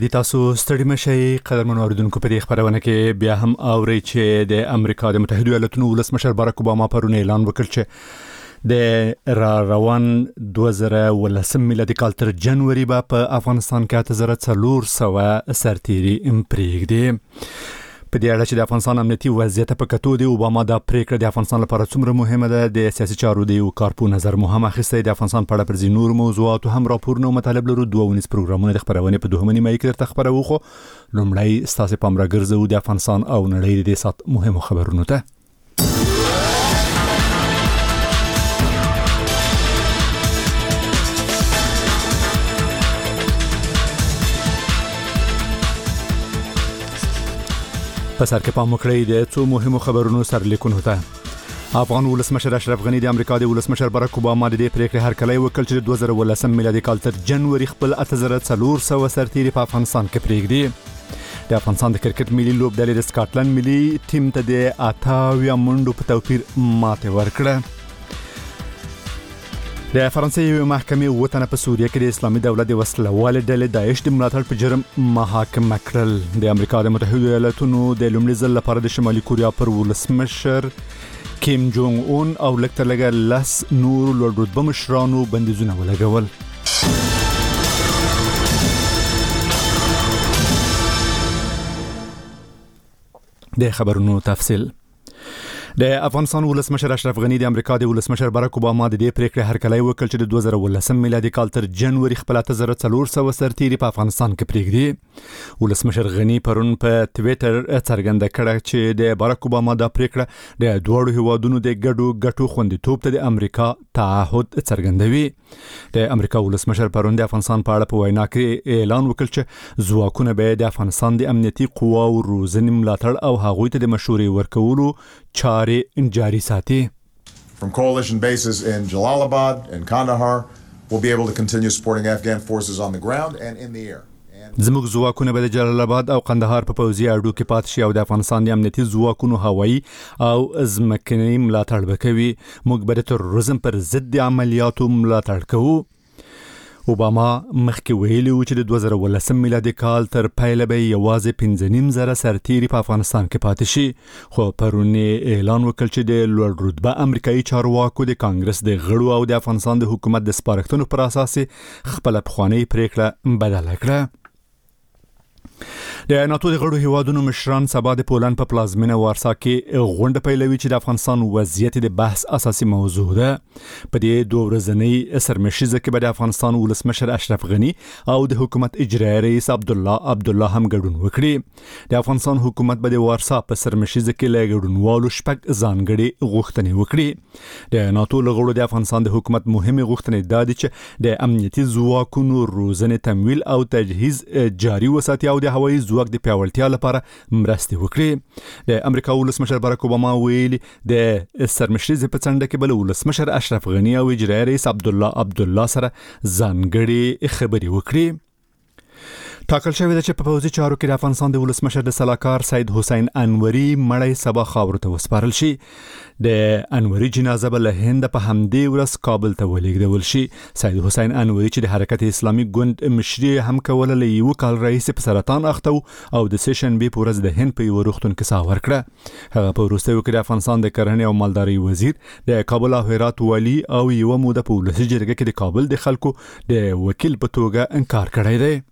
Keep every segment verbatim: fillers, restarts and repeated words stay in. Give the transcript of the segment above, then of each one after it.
د تاسو ستړي مشي قدرمنو اوریدونکو په دې خبرونه کې بیا هم اوري چې د امریکا د متحده ایالاتونو ولسمشر باراک اوباما پرون اعلان وکړ چې د را روان دوه زره ولسم میلادي کال تر جنوري په افغانستان کې اته زره څلور سوه سرتیري امپریږدي. په دې اړه چې د افغانستان امنیتي وضعیت په کتو دی اوباما دا پریکړه د افغانستان لپاره څومره مهمه ده د سیاسي چارو دی او کارپو نظر مو هم اخیسته. د افغانستان په اړه پر ځینو نور موضوعاتو هم راپورونه او مطالب لرو. دوه ونیس پروګرامونه د خبرونه په دوه نیمه کې تر خبرو خو لومړی ستاسو پام راګرځو د افغانستان او نړۍ د سات مهمو خبرونو ته. په سر کې پام وکړئ د څو مهمو خبرونو سرلیکونو ته. افغان ولسمشر اشرف غنی د امریکا د ولسمشر باراک اوباما د دې پریکړې هرکلی وکړ چې دوه زره ولسم میلادي کال تر جنوري خپل اته زره څلور سوه سرتیري په افغانستان کې پریږدي. د افغانستان د کرکټ ملي لوبډلې د سکاټلند ملي ټیم ته د اتاویا منډو په توپیر ماته ورکړه. د فرانسې یو محکمې وطن په سوریه کې د اسلامي دولت د وسلوال ډلې داعش د ملاتړ په جرم محاکمه کړل. د امریکا د متحده ایالاتونو د لومړي ځل لپاره د شمالي کوریا پر ولسمشر کیم جونګ اون او لکه لګه لس نور لوړ رتبه مشرانو بندیزونه ولګول. د خبرونو تفصیل. د افغانستان ولسمشر اشرف غنی د امریکا د ولسمشر باراک اوباما د دې پریکړې هرکلی وکړ چې د دوه زره ولسم میلادي کال تر جنوري خپل اته زره څلور سوه سرتیري په افغانستان کې پریږدي. ولسمشر غنی پرون په ټویټر څرګنده کړه چې د باراک اوباما د پریکړه د دوه هیوادونو د ګډو ګټو خوندیتوب ته د امریکا تعهد څرګندوي. د امریکا ولسمشر پرون د افغانستان په اړه په وینا کې اعلان وکړ چې ځواکونه به د افغانستان د امنیتي قواو روزنې ملاتړ او هغوی ته د مشورې ورکولو جاری ساتي. From coalition bases in Jalalabad and Kandahar, we'll be able to continue supporting Afghan forces on the ground and in the air. زموږ ځواکونه به د جلال آباد او قندهار په پوځي اډو کې پاتې شي او د افغانستان د امنیتي ځواکونو هوایي او ځمکني ملاتړ وکوي. موږ به د تروریزم پر ضد د عملیاتو ملاتړ کوو. اوباما مخکې ویلي و چې د دوه زره ولسم میلادي کال تر پیله به یوازې پنځه نیم زره سرتیري په افغانستان کې پاتې شي، خو پرون اعلان وکړ چې د لوړ رتبه امریکایي چارواکو د کانګرس د غړو او د افغانستان د حکومت د سپارښتنو پر اساس خپل پخوانی پریکړه بدله کړه. د ناتو د غړو هیوادونو مشران سبا د پولند په پلازمینه وارسا کې غونډه پیلوي چې د افغانستان وضعیت د بحث اساسي موضوع ده. په دې دوه ورځنۍ سرمشيزه کې به د افغانستان ولسمشر اشرف غنی او د حکومت اجرایي رئیس عبد الله عبد الله هم ګډون وکړي. د افغانستان حکومت به د وارسا په سرمشيزه کې له ګډونوالو شپږ ځانګړي غوښتنې وکړي. د ناتو له غړو د افغانستان د حکومت مهمه غوښتنې دا دي چې د امنیتي ځواکونو روزنې تمویل او تجهیز جاري وساتي او د هوایي ځواک د پیاوړتیا لپاره مرستې وکړي. د امریکا ولسمشر باراک اوباما ویلي د سرمشيزې په څنډه کې بل ولسمشر اشرف غنی او اجرایي رئیس عبد الله عبد الله سره ځانګړي خبرې وکړي. ټاکل شوی ده چې په پوځي چارو کې د افغانستان د ولسمشر د سلاکار سید حسین انوري مړی سبا خاورو ته وسپارل شي. د انوري جنازه به له هند په همدې ورځ کابل ته ولېږدول شي. سید حسین انوري چې د حرکت اسلامي ګوند مشري هم کوله له یو کال رئیس په سرطان اخته او د سیشن بي پورز د هند په یو روغتون کې ساه ورکړه. هغه په وروستیو کې د افغانستان د کرنې او مالدارۍ وزیر د کابل او هرات والی او یو موده په ولسي جرګه کې د کابل د خلکو د وکیل په توګه انکار کړی دی.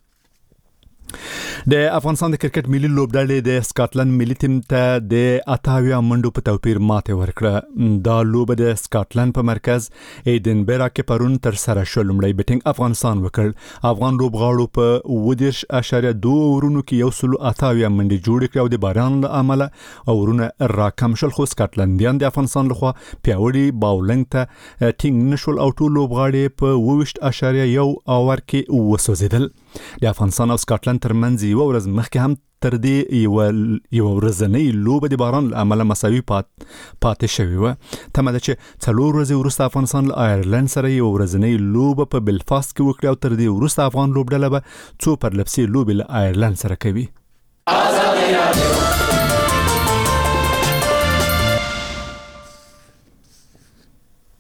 د افغانستان د کرکټ ملي لوبډلې د سکاټلند ملي ټیم ته د اتاویا منډو په توپیر ماته ورکړه. دا لوبه د سکاټلند په مرکز ایډنبرا کې پرون تر سره شو. لومړی بیټینګ افغانستان وکړ. افغان لوبغاړو په ودیش اشاریه دوه ورونو کې یو سل اتاویا منډې جوړ کړې او د باران له امله اورونه راکم شول، خو سکاټلندیان د افغانستان لخوا پیاوړي باولنګ ته ټینګ نشول او ټول لوبغاړي په وویشت اشاریه یو اور کې وسوځیدل. د افغانستان او سکاټلند ترمنځ یو ورځ مخکې هم تر دې یو یو ورځنۍ لوبه د باران له امله مساوي پات پاتې شوې و. تمه ده چې څلور ورځې وروسته افغانستان له آیرلند سره یو ورځنۍ لوبه په بلفاست کې وکړي او تر دې وروسته افغان لوبډله به څو پرلپسې لوبې له آیرلند سره کوي.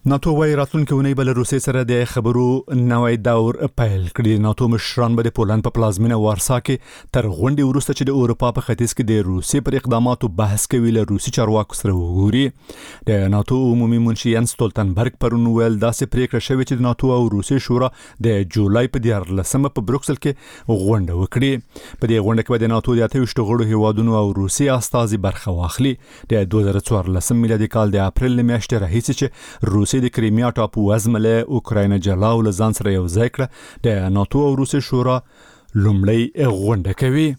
ناتو وايي راتلونکي ونی بل روسي سره د خبرو نوې دور پیل کړي. ناتو مشران به د پولند په پلازمینه وارسا کې تر غونډې وروسته چې د اروپا په ختیځ کې د روسي پر اقداماتو بحث کوي له روسي چارواکو سره وګوري. د ناتو عمومي منشي یانس ستولتنبرګ پرون ویل داسې پریکړه شوې چې د ناتو او روسي شورا د جولای په دیارلسمه په بروکسل کې غونډه وکړي. په دې غونډه کې به د ناتو د اته ویشت غړو هیوادونو او روسي استازي برخه واخلي. د دوه زره څوارلسم میلادي کال د اپریل میاشتې راهیسې چې روسي د کریمیا ټاپو وزمله اوکراین جلا ول ځان سره یو ځای کړ. د ناتو او روسي شورا لومړی غونډه کوي.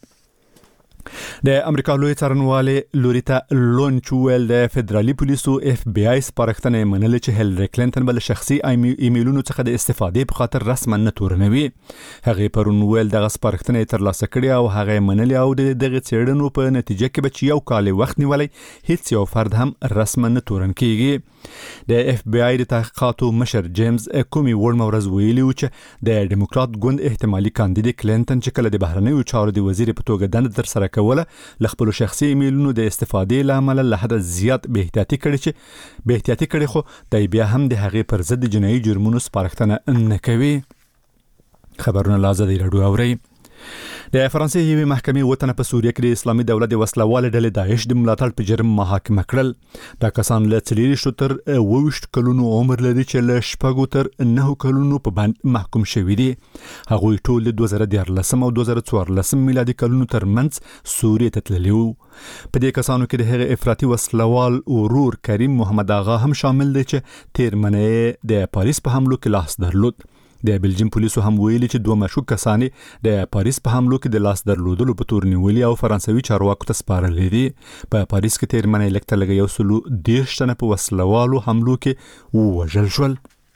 د امریکا لوی څارنوالې لوریتا لونچ ویل د فدرالي پولیسو اف بي آی سپارښتنه منل چې هیلری کلینټن بل شخصي ایمیلونو څخه د استفادې په خاطر رسما نه تورنوي. هغه پرون ویل د سپارښتنه ترلاسه کړي او هغه منل او د دغه څېړنو په نتیجه کې به یو کال وخت نیولې هیڅ یو فرد هم رسما نه تورن کیږي. د اف بي آی د تحقیقاتو مشر جیمز کومي ورمورز ویلي و چې د ډیموکرات ګوند احتمالي کاندید کلینټن چې کله د بهرنیو چارو د وزیر په توګه دند تر سره کوله لخپل شخصي ایمیلونو د استفادې لامل له حد زیات به احتیاطي کړي چې به احتیاطي کړي خو د بیا هم د هغې پر ضد جنایي جرمونو سپارښتنه نه کوي. خبرونه لازم دی راډیو اوري. د فرانسې یوې محکمې وطن په سوریه کې د اسلامي دولت د وسلوال ډلې داعش د ملاتړ په جرم محاکمه کړل. دا کسان له څلوېښت تر اووه کلونو عمر لري چې له شپږو تر نهه کلونو په باندې محکوم شوي دي. هغوی ټول د دوه زره دیارلسم او دوه زره څوارلسم میلادي کلونو ترمنځ سوریې ته تللي وو. په دې کسانو کې د هغه افراطي وسلوال ورور کریم محمد آغا هم شامل دی چې تیر منې د پاریس په حملو کې لاس درلود. د بلجیم پولیسو هم ویلي چې دوه مشکوک کسان د پاریس په حملو کې د لاس درلودلو په تور نیولي او فرانسوي چارواکو ته سپارلي دي. په پاریس کې تیر منې لکته لګي یو سلو دېرش تنه په وسلوالو حملو کې ووژل شول.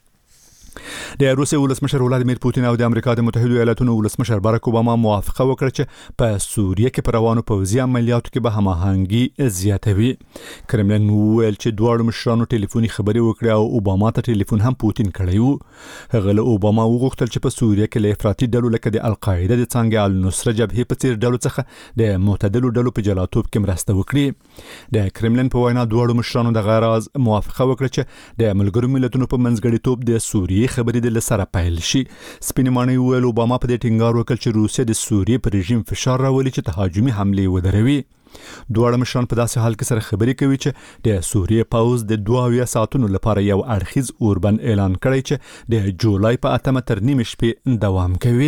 د روسیې ولسمشر ولادیمیر پوتین او د امریکا د متحده ایالاتونو ولسمشر باراک اوباما موافقه وکړه چې په سوریه کې پر روانو پوځي عملیاتو کې به هماهنګي زیاتوي. کرملین ویل چې دواړو مشرانو ټلیفوني خبرې وکړې او اوباما ته ټلیفون هم پوتین کړی وو. هغه له اوباما وغوښتل چې په سوریه کې له افراطي ډلو لکه د القاعده د څانګې النصره جبهې په څیر ډلو څخه د معتدلو ډلو په جلاتوب کې مرسته وکړي. د کرملین په وینا دواړو مشرانو د غراز موافقه وکړه چې د ملګرو ملتونو په منځګړیتوب د سوریه خبرې د لسره پیل شي. سپینمانه ویل اوباما په دې ټینګار وکړ چې روسیه د سوریې پر رژیم فشار راولي چې تهاجمي حمله ودروي. دواړه مشران په داسې حال کې سره خبرې کوي چې د سوریې پوځ د دوه اویا ساعتونو لپاره یو اړخیز اوربند اعلان کړی چې د جولای په اتمه تر نیمې شپې دوام کوي.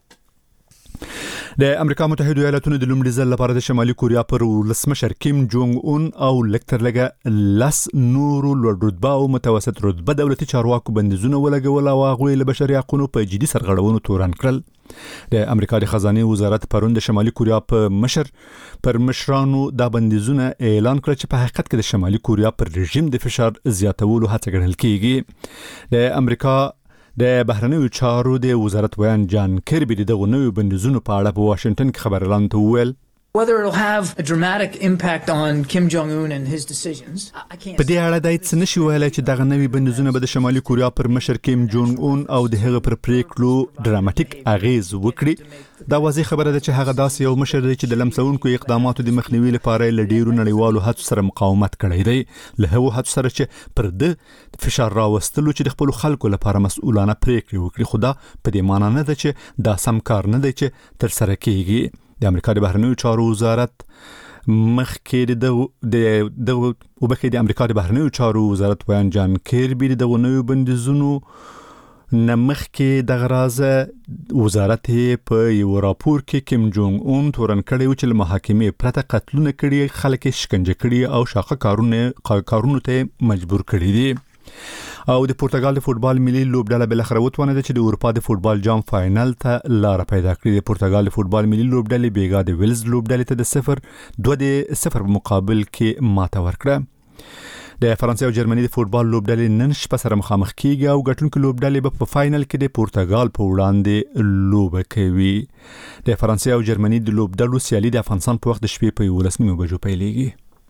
د امریکا متحده ایالاتونو د لومړي ځل لپاره د شمالي کوریا پر ولسمشر کیم جونګ اون او لکتر لګه لس نورو لوړ رتبه او متوسط رتبه دولتي چارواکو بندیزونه ولګول او هغوی له بشري حقوقو په جدي سرغړونو تورن کړل. د امریکا د خزانه وزارت پرون د شمالي کوریا په مشر پر مشرانو دا بندیزونه اعلان کړ چې په حقیقت کې د شمالي کوریا پر رژیم د فشار زیاتولو هڅه ګڼل کیږي. د امریکا د بهرنیو چارو د وزارت ویان جان کربي دغه نوې بندیزونو په اړه په واشنگټن کې خبرلاند ته وویل whether it'll have a dramatic impact on Kim Jong-un and his decisions. I can't. په دې اړه د هیڅ نشي ویلای چې دغه نوې بندیزونه به د شمالي کوریا پر مشر کیم جونګ اون او د هغه پر پریکړو ډراماتیک اغیز وکړي. دا واضح خبره ده چې هغه داسې یو مشر دی چې د لمسونکو اقداماتو د مخنیوي لپاره له ډیرو نړیوالو هڅو سره مقاومت کړی دی. له هغو هڅو سره چې پر د فشار راوستلو چې د خپل خلکو لپاره مسؤلانه پریکړې وکړي. خو دا په دې معنی نه ده چې دا سم کار نه دی چې تر سره کیږي. د امریکا د بهرنیو چارو وزارت مخکې د د وبخې د امریکا د بهرنیو چارو وزارت ویان جان کربي د نوې بندیزونو نمخ کې د غرازه وزارت په یو راپور کې کیم جونګ اون تورن کړی و چې محاکمې پرته قتلونه کړي، خلک شکنجه کړي او شاقه کارونه کارونو ته مجبور کړي دي. او د پرتګال د فوتبال ملي لوبډله بل اخر وتونه چې د اروپا د فوتبال جام فائنل ته لار پیدا کړې. د پرتګال د فوتبال ملي لوبډله بیګا د ویلز لوبډله ته د صفر دوه د صفر په مقابل کې ماته ورکړه. د فرانسې او جرمني د فوتبال لوبډلې نن شپه سره مخامخ کیږي او ګټونکو لوبډلې به په فائنل کې د پرتګال په وړاندې لوبه کوي. د فرانسې او جرمني د لوبډلو سیالي د افغانستان په وخت د شپې په یولس نیمو بجو پیلېږي.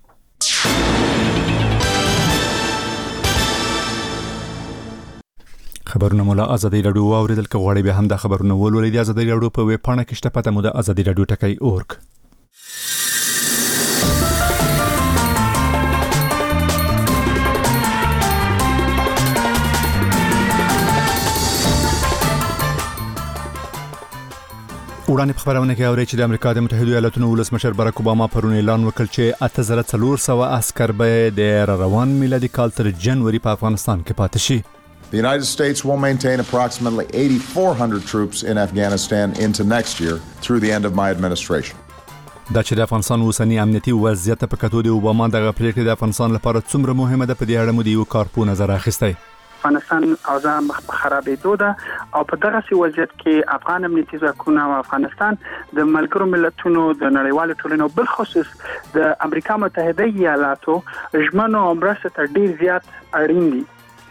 خبرونه مولا ازادي رادیو اوریدل کوي به هم د خبرونه ولولې د ازادي رادیو په ویب پاڼه کې شته پته مو د ازادي رادیو ټکی اورګ. وړاندې په خبرونه کې اوري چې د امریکا د متحده ایالاتونو ولسمشر باراک اوباما پرون اعلان وکړ چې اته زره څلور سوه عسكر به د روان میلادي کال تر جنوري په افغانستان کې پاتې شي. The United States will maintain approximately eighty-four hundred troops in Afghanistan into next year through the end of my administration. دا چې د افغانستان اوسنی امنیتي وضعیت په کتو د اوباما دغه پریکړه د افغانستان لپاره څومره مهمه ده په دې اړه مو د یو کارپو نظر اخیستی. افغانستان اوضاع مخ په خرابېدو ده او په دغه سي وضعیت کې افغان امنیتي ځواکونه او افغانستان د ملګرو ملتونو د نړیوالو ټولنو بل خصوص د امریکا متحده ایالاتو ژمنو او مرستو ته ډیر زیات اړین دي.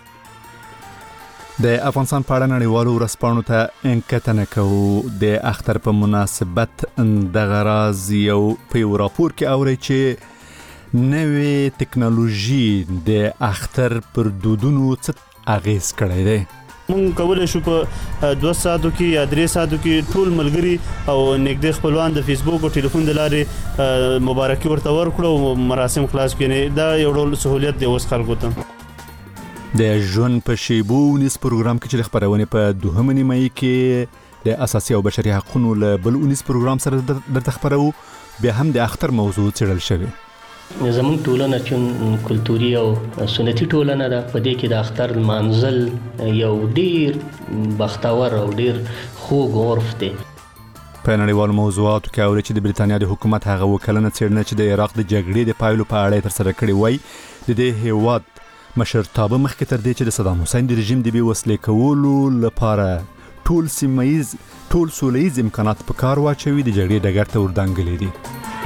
د افغانستان په اړه نړیوالو ورځپاڼو ته انکتنه کوو د اختر په مناسبت دغه راز یو په یو راپور کې اوري چې نوې ټکنالوژي د اختر پر دودونو څه اغیز کړی دی. مونږ کولای شو په دوه ساعتو کې یا درې ساعتو کې ټول ملګري او نږدې خپلوان د فیسبوک او ټلیفون د لارې مبارکي ورته ورکړو او مراسم خلاص کړي. دا یو ډول سہولیت دی اوس خلکو ته. د ژوند په شیبو ونیس پروګرام کې چې خبرونه په دوهمه نیمایي کې د اساسي او بشري حقوقو له بل ونیس پروګرام سره درته خبرو بیا هم د اختر موضوع څېړل شوی. زموږ ټولنه چې کلتوري او سنتي ټولنه ده په دې کې د اختر منزل یو ډیر بختور او ډیر خوږ عرف دی. په نړیوالو موضوعاتو کې اوري چې د بریتانیا د حکومت هغه وکلنه څېړنه چې د عراق د جګړې د پایلو په اړه تر سره کړې وای د دې هیواد مشرتابه مخکې تر دې چې د صدام حسین د رژیم د بې وسلې کولو لپاره ټول سیمایز ټول سولهییز امکانات په کار واچوي د جګړې ډګر ته وردانګلې دي.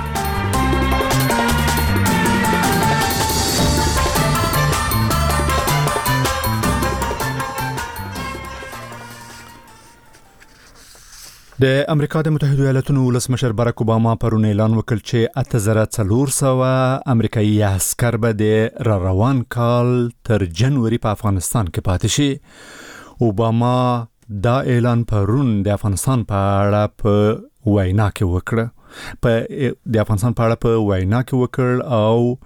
د امریکا د متحده ایالاتونو ولسمشر باراک اوباما پرون اعلان وکړ چې اته زره څلور سوه امریکایي عسكر به د را روان کال تر جنوري په افغانستان کې پاتې شي. اوباما دا اعلان پرون د افغانستان په اړه په وینا کې وکړ په د افغانستان په اړه په وینا کې وکړ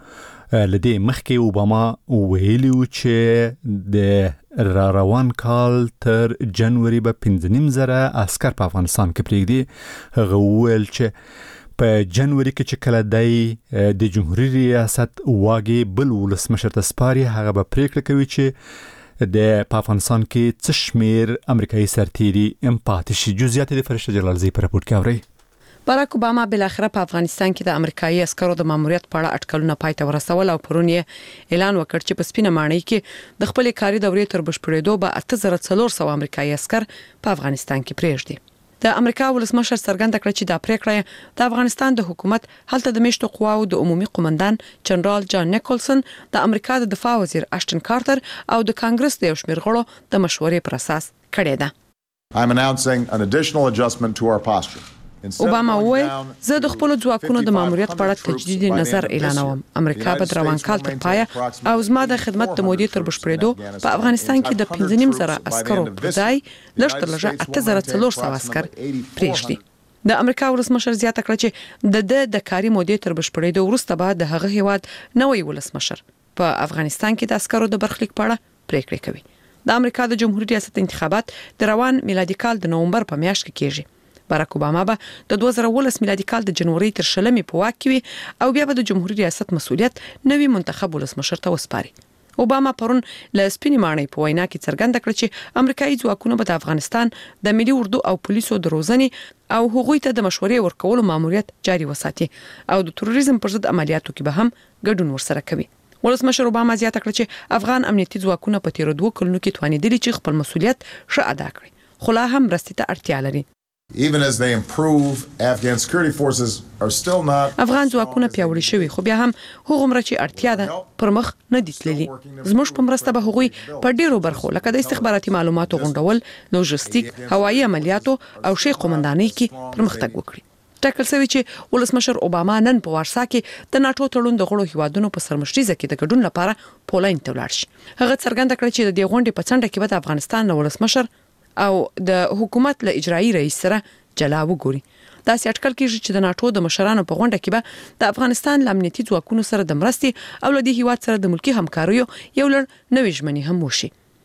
او لدې مخکې اوباما ویلي و چې د را روان کال تر جنوري به پنځه نیم زره عسكر په افغانستان کې پرېږدي. هغه وویل چې په جنوري کې چې کله دی د جمهوریت ریاست واګې بل ولسمشر ته سپاري هغه به پریکړه کوي چې د په افغانستان کې څه شمیر امریکایي سرتیري ام پاتې شي. جزئیات د فرشته جلالزی په راپور کې اوري. باراک اوباما بالاخره په افغانستان کې د امریکایي عسکرو د ماموریت په اړه اټکلونه پای ته ورسول او پرون یې اعلان وکړ چې په سپینه ماڼۍ کې د خپل کاري دورې تر بشپړېدو به اته زره څلور سوه امریکایي عسکر په افغانستان کې پرېږدي. د امریکا ولسمشر څرګنده کړه چې دا پریکړه د افغانستان د حکومت هلته د میشتو قواو د عمومي قومندان جنرال جان نیکولسن د امریکا د دفاع وزیر اشټن کارتر او د کانګرس د یو شمېر غړو د مشورې پر اساس کړې ده. I'm announcing an additional adjustment to our posture. اوباما وویل زه د خپل ځواکونو د ماموریت په اړه تجدید نظر اعلانوم. امریکا به روان کال تر پایه او زما د خدمت د مودې تر بشپړېدو په افغانستان کې د پنځه نیم زره عسکرو په ځای لږ تر لږه اته زره څلور سوه عسکر پرېږدي. د امریکا ولسمشر زیاته کړه چې د د د کاري مودې تر بشپړېدو وروسته به د هغه هیواد نوې ولسمشر په افغانستان کې د عسکرو د برخلیک په اړه پریکړه کوي. د امریکا د جمهوریت ریاست انتخابات د روان میلادي کال د نومبر په میاشت کې کیږي. باراک اوباما به د دوه زره ولس میلادي کال د جنوري تر شلمې په واک کې وي او بیا به د جمهوریت ریاست مسؤلیت نوی منتخب ولسمشر ته وسپاري. اوباما پرون له سپینې ماڼۍ په وینا کې څرګنده کړ چې امریکایي ځواکونه به د افغانستان د ملي اردو او پولیسو د روزنې او هغوی ته د مشورې ورکولو ماموریت جاري وساتي او د تروریزم پر ضد عملیاتو کې به هم ګډون ورسره کوي. ولسمشر اوباما زیاته کړ چې افغان امنیتي ځواکونه په تیر دوه کلونو کې توانیدلي چې خپل مسؤلیت ښه ادا کړي خو لا هم مرستې ته اړتیا لري. Even as they improve, Afghan security forces are still not. افغان ځواکونه پیاوړي شوي خو بیا هم هغومره چې اړتیا ده پر مخ نه دي تللي. زموږ په مرسته به هغوی په ډیرو برخو لکه د استخباراتي معلوماتو غونډول، لوژستیک، هوایي عملیاتو او شي قومندانۍ کې پرمختګ وکړي. ټاکل شوی چې ولسمشر اوباما نن په وارسا کې د ناتو تړون د غړو هیوادونو په سرمشريزه کې د ګډون لپاره پولند ته ولاړ شي. هغه څرګنده کړ چې د دې غونډې په څنډه کې به د افغانستان ولسمشر او د حکومت له اجرایي رئیس سره جلا وګوري. دا سي اټکل کیږي چې د ناتو د مشرانو په غونډه کې به د افغانستان امنیتي ځواکونو سره د مرستې او له دې هیواد سره د ملکی همکاریو یو لړ نوې ژمنې هم وشي.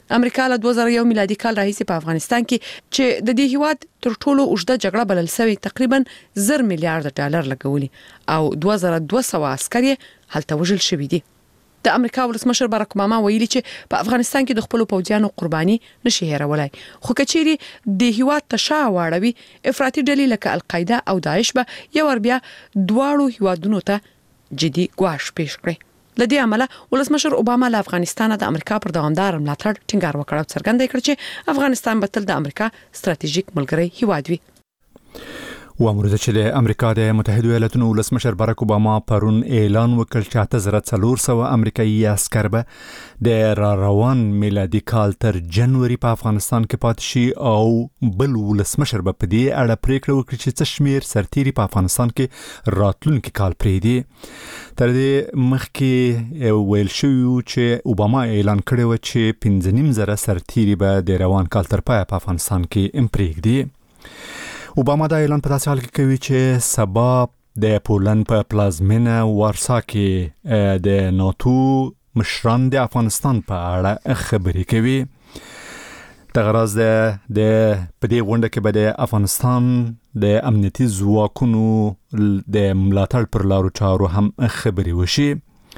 امریکا له دوه زره یو میلادي کال راهیسې په افغانستان کې چې د دې هیواد تر ټولو اوږده جګړه بلل شوې تقریبا زر میلیارډ ډالر لګولي او دوه زره دوه سوه عسكر یې هلته وژل شوي دي. د امریکا ولسمشر باراک اوباما ویلي چې په افغانستان کې د خپل پوځیانو قرباني نشي هېرولای، خو کچېري د هیواد تشا واړوي افراطي ډلې لکه القاعده او داعش به یو ور بیا دواړو هیوادونو ته جدي ګواښ پیښ کړي. لدې عمله ولسمشر اوباما له افغانستان د امریکا پر دوامدار ملاتړ ټینګار وکړ او څرګنده کړ چې افغانستان به تل د امریکا ستراتیژیک ملګری هیواد وي. و امروز چې د امریکا د متحده ایالاتونو ولسمشر باراک اوباما پرون اعلان وکړ چې اته زره څلور سوه امریکایي عسكر به د را روان میلادي کال تر جنوري په افغانستان کې پاتې شي او بل ولسمشر به په دې اړه پریکړه وکړي چې څه شمیر سرتیري په افغانستان کې راتلونکي کال پرېږدي. تر دې مخکې ویل شوی چې اوباما اعلان کړی و چې پنځه نیم زره سرتیري به د روان کال تر پایه په افغانستان کې پرېږدي. اوباما دا اعلان په داسې حال کې کوي چې سبا د پولند په پلازمینه وارسا کې د ناتو مشران د افغانستان په اړه خبرې کوي. د غرض د په دې غونډه کې به د افغانستان د امنیتي ځواکونو د ملاتړ پر لارو چارو هم خبرې وشي.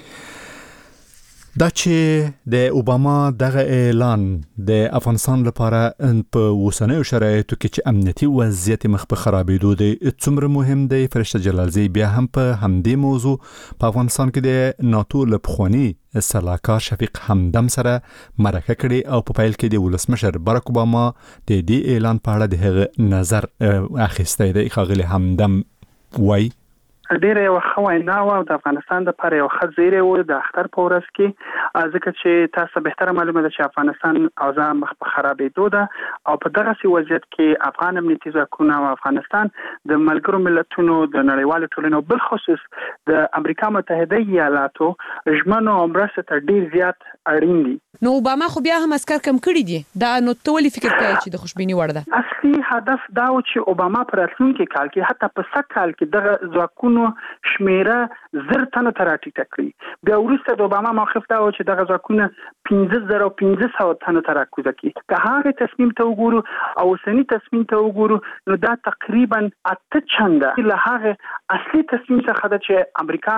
دا چې د اوباما دغه اعلان د افغانستان لپاره په اوسنیو شرایطو کې چې امنیتي وضعیت مخ په خرابېدو دی څومره مهم دی. فرشته جلالزی بیا هم په همدې موضوع په افغانستان کې د ناتو له پخواني سلاکار شفیق همدم سره مرکه کړې او په پیل کې د ولسمشر باراک اوباما د دې اعلان په اړه د هغه نظر اخیستی دی. ښاغلی همدم وایي ډېره یو ښه وینا وه او د افغانستان دپاره یو ښه زیری و د اختر په ورځ کې، ځکه چې تاسو بهتره معلومه ده چې افغانستان اوضاع مخ په خرابېدو ده او په دغسې وضعیت کې افغان امنیتي ځواکونه او افغانستان د ملګرو ملتونو د نړیوالو ټولنو بالخصوص د امریکا متحده ایالاتو ژمنو او مرستې ته ډېر زیات اړین دي. نو اوباما خو بیا هم عسكر کم کړي دي، دا نو ته ولې فکر کوي چې د خوشبیني وړ ده؟ اصلي هدف دا و چې اوباما پر راتلونکي کال کې حتی په سږ کال کې دغه ځواکونو شمیره زر تنو ته راټیټه کړي. بیا وروسته د اوباما موقف دا و چې دغه ځواکونه پنځه زره او پنځه سوه تنو ته راکوزه کړي. که هغه تصمیم ته وګورو او اوسني تصمیم ته وګورو نو دا تقریبا اته چنده له هغه اصلي تصمیم څخه ده چې امریکا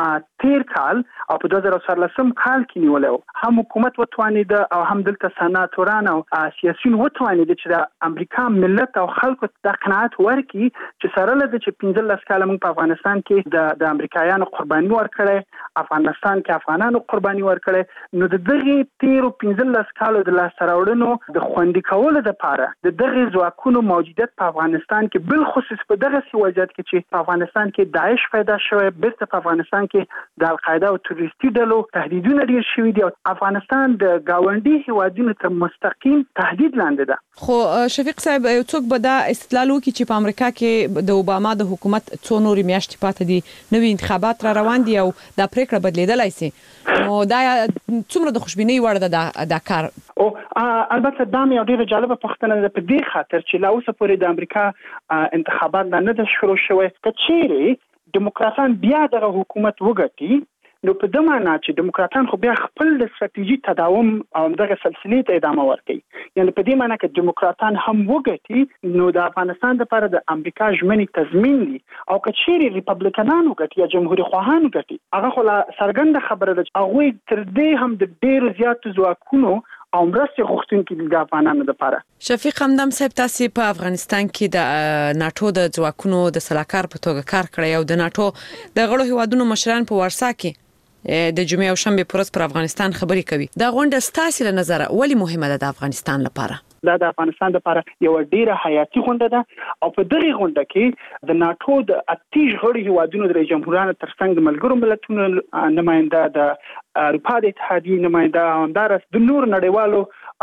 تیر کال او په دوه زره څوارلسم کال کې نیولی و. هم حکومت وتوانېده او هم دلته سناتوران او سیاسیون وتوانېده چې د امریکا ملت او خلکو ته قناعت ورکړي چې سره له دې چې پنځلس کاله موږ په افغانستان کې د د امریکایانو قرباني ورکړې، افغانستان کې افغانانو قرباني ورکړې، نو د دغه تیرو پنځلس کالو د لاسته راوړنو د خوندي کولو لپاره د دغه ځواکونو موجودیت په افغانستان کې بالخصوص په دغه وضعیت کې چې په افغانستان کې داعش پیدا شوی، بیرته په افغانستان کې د القاعده او تروریستي ډلو تهدیدونه ډېر شوي دي او افغانستان د ګاونډي هیوادونو تر مستقیم تهدید لاندې ده. خو شفیق صاحب یو څوک به دا استدلال وکړي چې په امریکا کې د اوباما د حکومت څو نورې میاشتې پاتې دي، نوي انتخابات را روان دي او دا پریکړه بدلیدلی سي، نو دا څومره د خوشبینۍ وړ ده دا کار؟ او البته دا مې یو ډېره جالبه پوښتنه ده په دې خاطر چې لا اوسه پورې د امریکا انتخابات لا نه ده شروع شوی. که چیرې دیموکراتان بیا دغه حکومت وګټي نو په دې معنی چې دیموکراتان خو بیا خپل د ستراتیژي تداوم او دغه سلسلې ته ادامه ورکوي، یعنی په دې معنی چې دیموکراتان هم وګټي نو د افغانستان لپاره د امریکا ژمنې تضمین دي، او که چیرې ریپبلیکنان وګټي یا جمهوریت خواهان وګټي هغه خو لا څرګنده خبره ده چې هغوی تر دې هم د ډېرو زیاتو ځواکونو او مرستې غوښتونکي دي د افغانانو لپاره. شفیق همدم صاحب تاسو په افغانستان کې د ناتو د ځواکونو د سلاکار په توګه کار کړی او د ناتو د غړو هیوادونو مشران په وارسا کې د جمعې او شنبه پر ورځ پر افغانستان خبرې کوي. دا غونډه ستاسو له نظر ولې مهمه ده د افغانستان لپاره؟ دا د افغانستان لپاره یو ډیره حیاتي غونډه ده او په دغه غونډه کې د ناتو د اتیش غړي هیوادونو د جمهوریت ترڅنګ ملګرو ملتونو نماینده، د اروپا د اتحادیې نماینده او همدارس د نور نړیوالو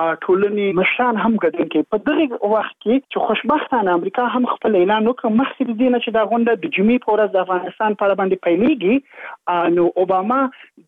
ټولنې مشران هم ګډون کوي. په دغه وخت کې چې خوشبختانه امریکا هم خپل اعلان وکړ مخکې د دې نه چې دا غونډه د جمعې په ورځ د افغانستان په اړه باندې پیلېږي، نو اوباما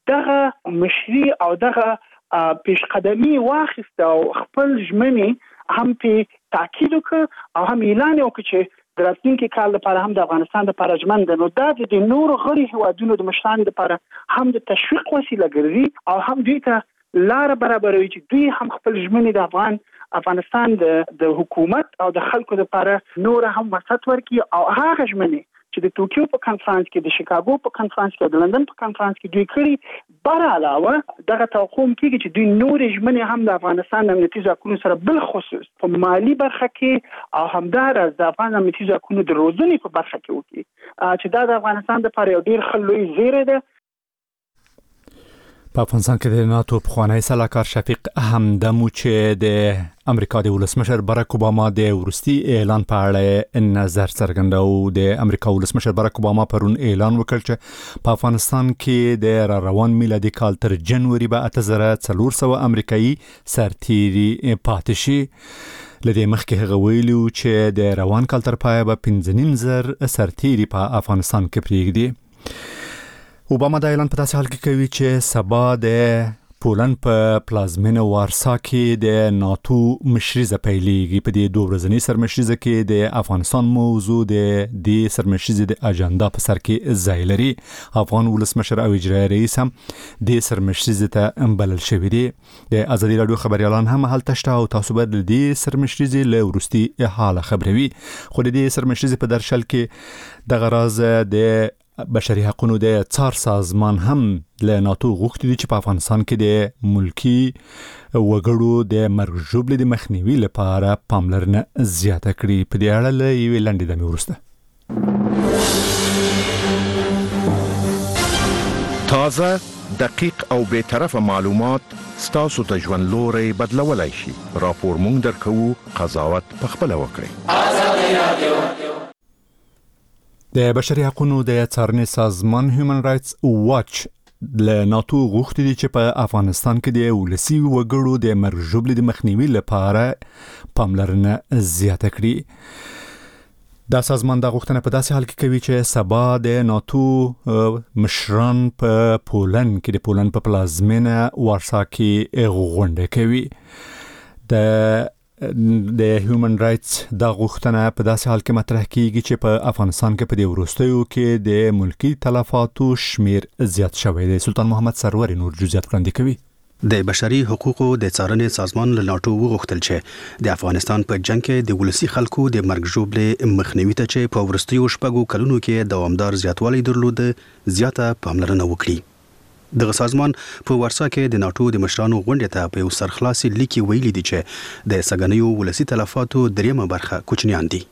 دغه مشري او دغه پیش قدمی واخیسته او خپل ژمنې هم په تاکید وکړ او هم اعلان وکړ چې د راتلونکي کال لپاره هم د افغانستان لپاره ژمن ده. نو دا د نورو غړي هیوادونو د مشرانو لپاره هم د تشویق وسیله ګرځي او هم دوی ته لار برابروي چې دوی هم خپل ژمنې د افغان افغانستان د د حکومت او د خلکو لپاره نور هم وسط ورکړي او هغه ژمنې چې د ټوکیو په کانفرنس کې د شیکاګو په کانفرنس کې د لندن په کانفرنس کې دوی کړي بر علاوه دغه توقع کېږي چې دوی نور ژمنې هم د افغانستان د امنیتي ځواکونو سره بل خصوص په مالی برخه کې او همدارس د افغان امنیتي ځواکونو د روزنې په برخه کې وکړي چې دا د افغانستان لپاره یو ډیر ښه لوی زیری ده. په افغانستان کې د ناتو پخوانی سلاکار شفیق همدمو چې د امریکا د ولسمشر باراک اوباما د وروستي اعلان په اړه نظر څرګنداو. د امریکا ولسمشر باراک اوباما پرون اعلان وکړ چې په افغانستان کې د را روان میلادي کال تر جنوري به اته زره څلور سوه امریکایي سرتیري پاتې شي. لدې مخکې هغه ویلو چې د روان کال تر پایه به پنځه نیم زر سرتیري په افغانستان کې پرېږدي. اوباما دا اعلان په داسې حال کې کوي چې سبا د پولند په پلازمینه وارسا کې د ناتو مشریزه پیلېږي. په دې دوه ورځنۍ سرمشریزه کې د افغانستان موضوع د دې سرمشریزې د اجنډا په سر کې ځای لري. افغان ولسمشر او اجرایي رئیس هم د سرمشریزې ته بلل شوي دي. د ازادي راډیو خبريالان هم هلته شته او تاسو به د دې سرمشریزې له وروستي حاله خبروي. خو د دې سرمشریزې په درشل کې دغه راز د بشري حقوقو د څار سازمان هم له ناتو غوښتي دي چې په افغانستان کې د ملکی وګړو د مرګ ژوبلې د مخنیوي لپاره پاملرنه زیاته کړي. په دې اړه له یوې لنډې دمې وروسته تازه دقیق او به طرفه معلومات ستاسو ته ژوند لوري بدلولای شي. راپور مونږ درکو، قضاوت په خپل وکړئ. آزادي رادیو. د بشري حقوقو د څارنې سازمان هیومن رائټس واچ له ناتو غوښتي دي چې په افغانستان کې د ولسي وګړو د مرګ ژوبلې د مخنیوي لپاره پاملرنه زیاته کړي. دا سازمان دا غوښتنه په داسې حال کې کوي چې سبا د ناتو مشران په پولند کې د پولند په پلازمینه وارسا کې غونډه کوي. د د هیومن رائټس دا غوښتنه په داسې حال کې مطرح کیږي چې په افغانستان کې په دې وروستیو کې د ملکی تلفاتو شمیر زیات شوی دی. سلطان محمد سرور نور جزئیات وړاندې کوي. د بشري حقوقو د څارنې سازمان له ناتو وغوښتل چې د افغانستان په جنگ کې د ولسی خلکو د مرګ ژوبلې مخنیوي ته چې په وروستیو شپږو کلونو کې دوامدار زیاتوالی درلود زیاته پاملرنه وکړي. دغه سازمان په ورسا کې د ناتو د مشرانو غونډې ته په یو سرخلاصي لیکي ویلي دي چې د سګنیو ولسی تلفاتو دریمه برخه کوچنیان دي.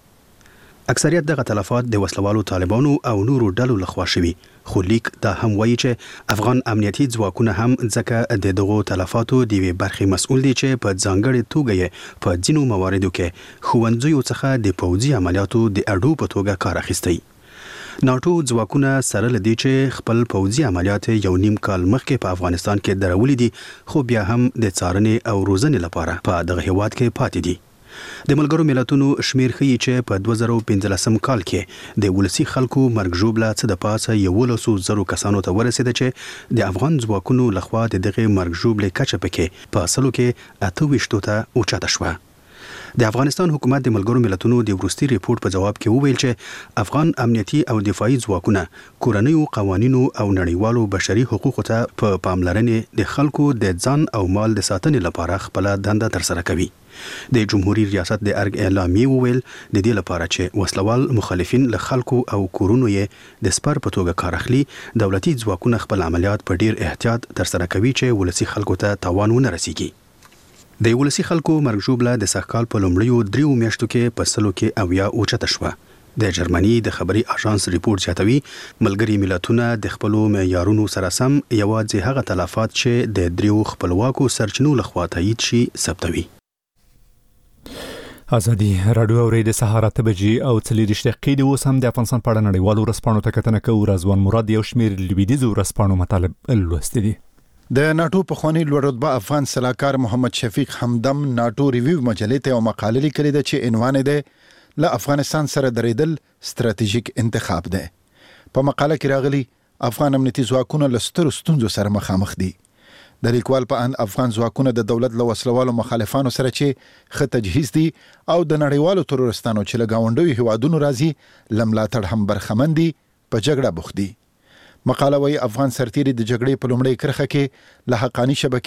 اکثریت دغه تلفات د وسلوالو طالبانو او نورو ډلو لخوا شوي، خو لیک دا هم وایي چې افغان امنیتي ځواکونه هم ځکه د دغو تلفاتو د یوې برخې مسؤل دي چې په ځانګړې توګه یې په ځینو مواردو کې ښوونځیو څخه د پوځي عملیاتو د اډو په توګه کار اخیستی. ناتو ځواکونه سره لدی چې خپل پوځي عملیات یو نیم کال مخکې په افغانستان کې درولې دي، خو بیا هم د څارنې او روزنې لپاره په دغه هیواد کې پاتې دي. د ملګرو ملتونو شمیر ښیي چې په دوه زره پنځلسم کال کې د ولسی خلکو مرګ ژوبله څه د پاسه یولسو زرو کسانو ته ورسېده چې د افغان ځواکونو لخوا د دغه مرګ ژوبلې کچه پکې په اصلو کې اته ویشتو ته اوچته شوه. د افغانستان حکومت د ملګرو ملتونو د وروستي ریپورت په جواب کې وویل چې افغان امنیتي او دفاعي ځواکونه کورنیو قوانینو او نړیوالو بشري حقوقو ته په پاملرنې د خلکو د ځان او مال د ساتنې لپاره خپل دنده ترسره کوي. د جمهوریت ریاست د ارګ اعلامیه وویل د دې لپاره چې وسلوال مخالفین له خلکو او کورونو یې د سپر په توګه کار اخلي، دولتي ځواکونه خپل عملیات په ډیر احتیاط ترسره کوي چې ولسی خلکو ته تاوان ونه رسیږي. د ولسی خلکو مرګ ژوبله د سږکال په لومړیو دریو میاشتو کې په سلو کې اویا اوچته شوه. د جرمني د خبري اژانس ریپورت زیاتوي ملګري ملتونه د خپلو معیارونو سره سم یوازې هغه تلفات چې د دریو خپلواکو سرچینو لخوا تایید شي ثبتوي. ازادي راډیو اورید سهار اته بجې او څلور دقیقې د اوس هم د افغانستان په اړه نړیوالو ورځپاڼو ته کتنه کوو. رضوان مراد یو شمیر لویدیځو ورځپاڼو مطالب لوستي دي. د ناتو پخوانی لوړ رتبه افغان سلاکار محمد شفیق همدم ناتو ریویو مجلې ته یو مقاله لیکلې ده چې عنوان ده له افغانستان سره درېدل ستراتیژیک انتخاب ده. په مقاله کې راغلي افغان امنیتي ځواکونه له سترو ستونزو سره مخامخ دي. د لیکوال په ان افغان ځواکونه د دولت له وسلوالو مخالفانو سره چې ښه تجهیز دي او د نړیوالو ترورستانو چې له ګاونډیو هیوادونو راځي له ملاتړ هم برخمن دي په جګړه بوخت دي. مقاله وايي افغان سرتیري د جګړې په لومړۍ کرخه کې له حقانی شبکې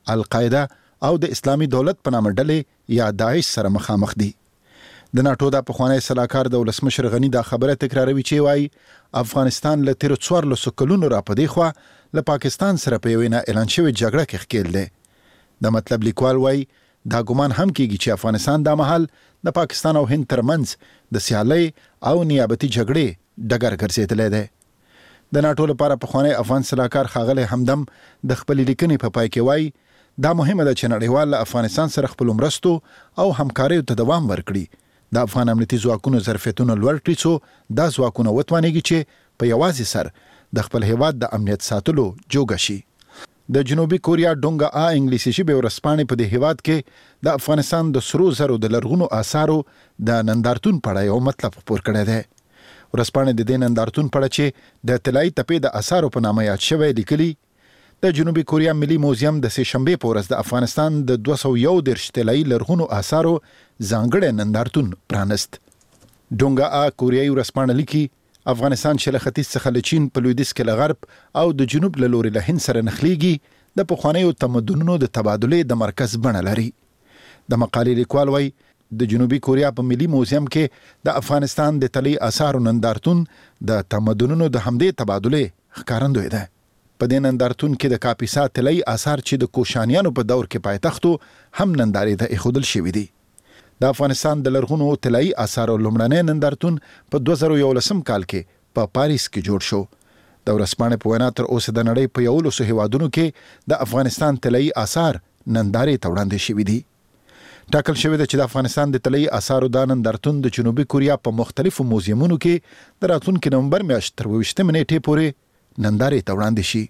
القاعده او د اسلامي دولت په نامه ډلې یا داعش سره مخامخ دي. د ناتو د پخوانی سلاکار د ولسمشر غنی دا خبره تکراروي چې وایي افغانستان له تیر څوارلسو کلونو را پدې خوا له پاکستان سره په یوه نه اعلان شوی جګړه کې ښکیل دی. د مطلب لیکوال وایي دا ګمان هم کیږي چې افغانستان د مهال د پاکستان او هند ترمنځ د سیالۍ او نیابتي جګړې ډګر ګرځېدلی دی. د ناتو لپاره پخوانی افغان سلاکار ښاغلی همدم د خپلې لیکنې په پای کې وایي دا مهمه ده چې نړیوال له افغانستان سره خپل مرستو او همکاریو ته دوام ورکړي. د افغان امنیتي ځواکونو ظرفیتونه لوړ کړي څو دا ځواکونه وتوانېږي چې په یوازې سر د خپل هیواد د امنیت ساتلو جوګه شي. د جنوبي کوریا ډونګا ا انګلیسي ژبې ورځپاڼې په دې هیواد کې د افغانستان د سرو زرو د لرغونو آثارو د نندارتون په اړه یو مطلب خپور کړی دی. ورځپاڼې د دې نندارتون په اړه چې د طلایي تپې د آثارو په نامه یاد شوی لیکلي د جنوبي کوریا ملي موزیم د سې شنبې په ورځ د افغانستان د دوه سوه یو دېرش طلایي لرغونو آثارو ځانګړی نندارتون پرانست. ډونګا ا کوریایي ورځپاڼه لیکي افغانستان چې له ختیځ څخه له چین په لویدیځ کې له غرب او د جنوب له لوري له هند سره نښلېږي د پخوانیو تمدنونو د تبادلې د مرکز بڼه لري. د مقالې لیکوال وایي د جنوبي کوریا په ملي موزیم کې د افغانستان د طلایي آثارو نندارتون د تمدنونو د همدې تبادلې ښکارندوی دی. په دې نندارتون کې د کاپیسا طلایي آثار چې د کوشانیانو په دور کې پایتختو هم نندارې ته ایښودل شوي دي. د افغانستان د لرغونو طلایي آثارو لومړنی نندارتون په دوه زره یولسم کال کې په پاریس کې جوړ شو. د ورځپاڼې په وینا تر اوسه د نړۍ په یولسو هیوادونو کې د افغانستان طلایي آثار نندارې ته وړاندې شوي دي. ټاکل شوی ده چې د افغانستان د طلایي آثارو دا نندارتون د جنوبي کوریا په مختلفو موزیمونو کې د راتلونکي نومبر میاشت تر اووه ویشتمې نیټې پورې نندارې ته وړاندې شي.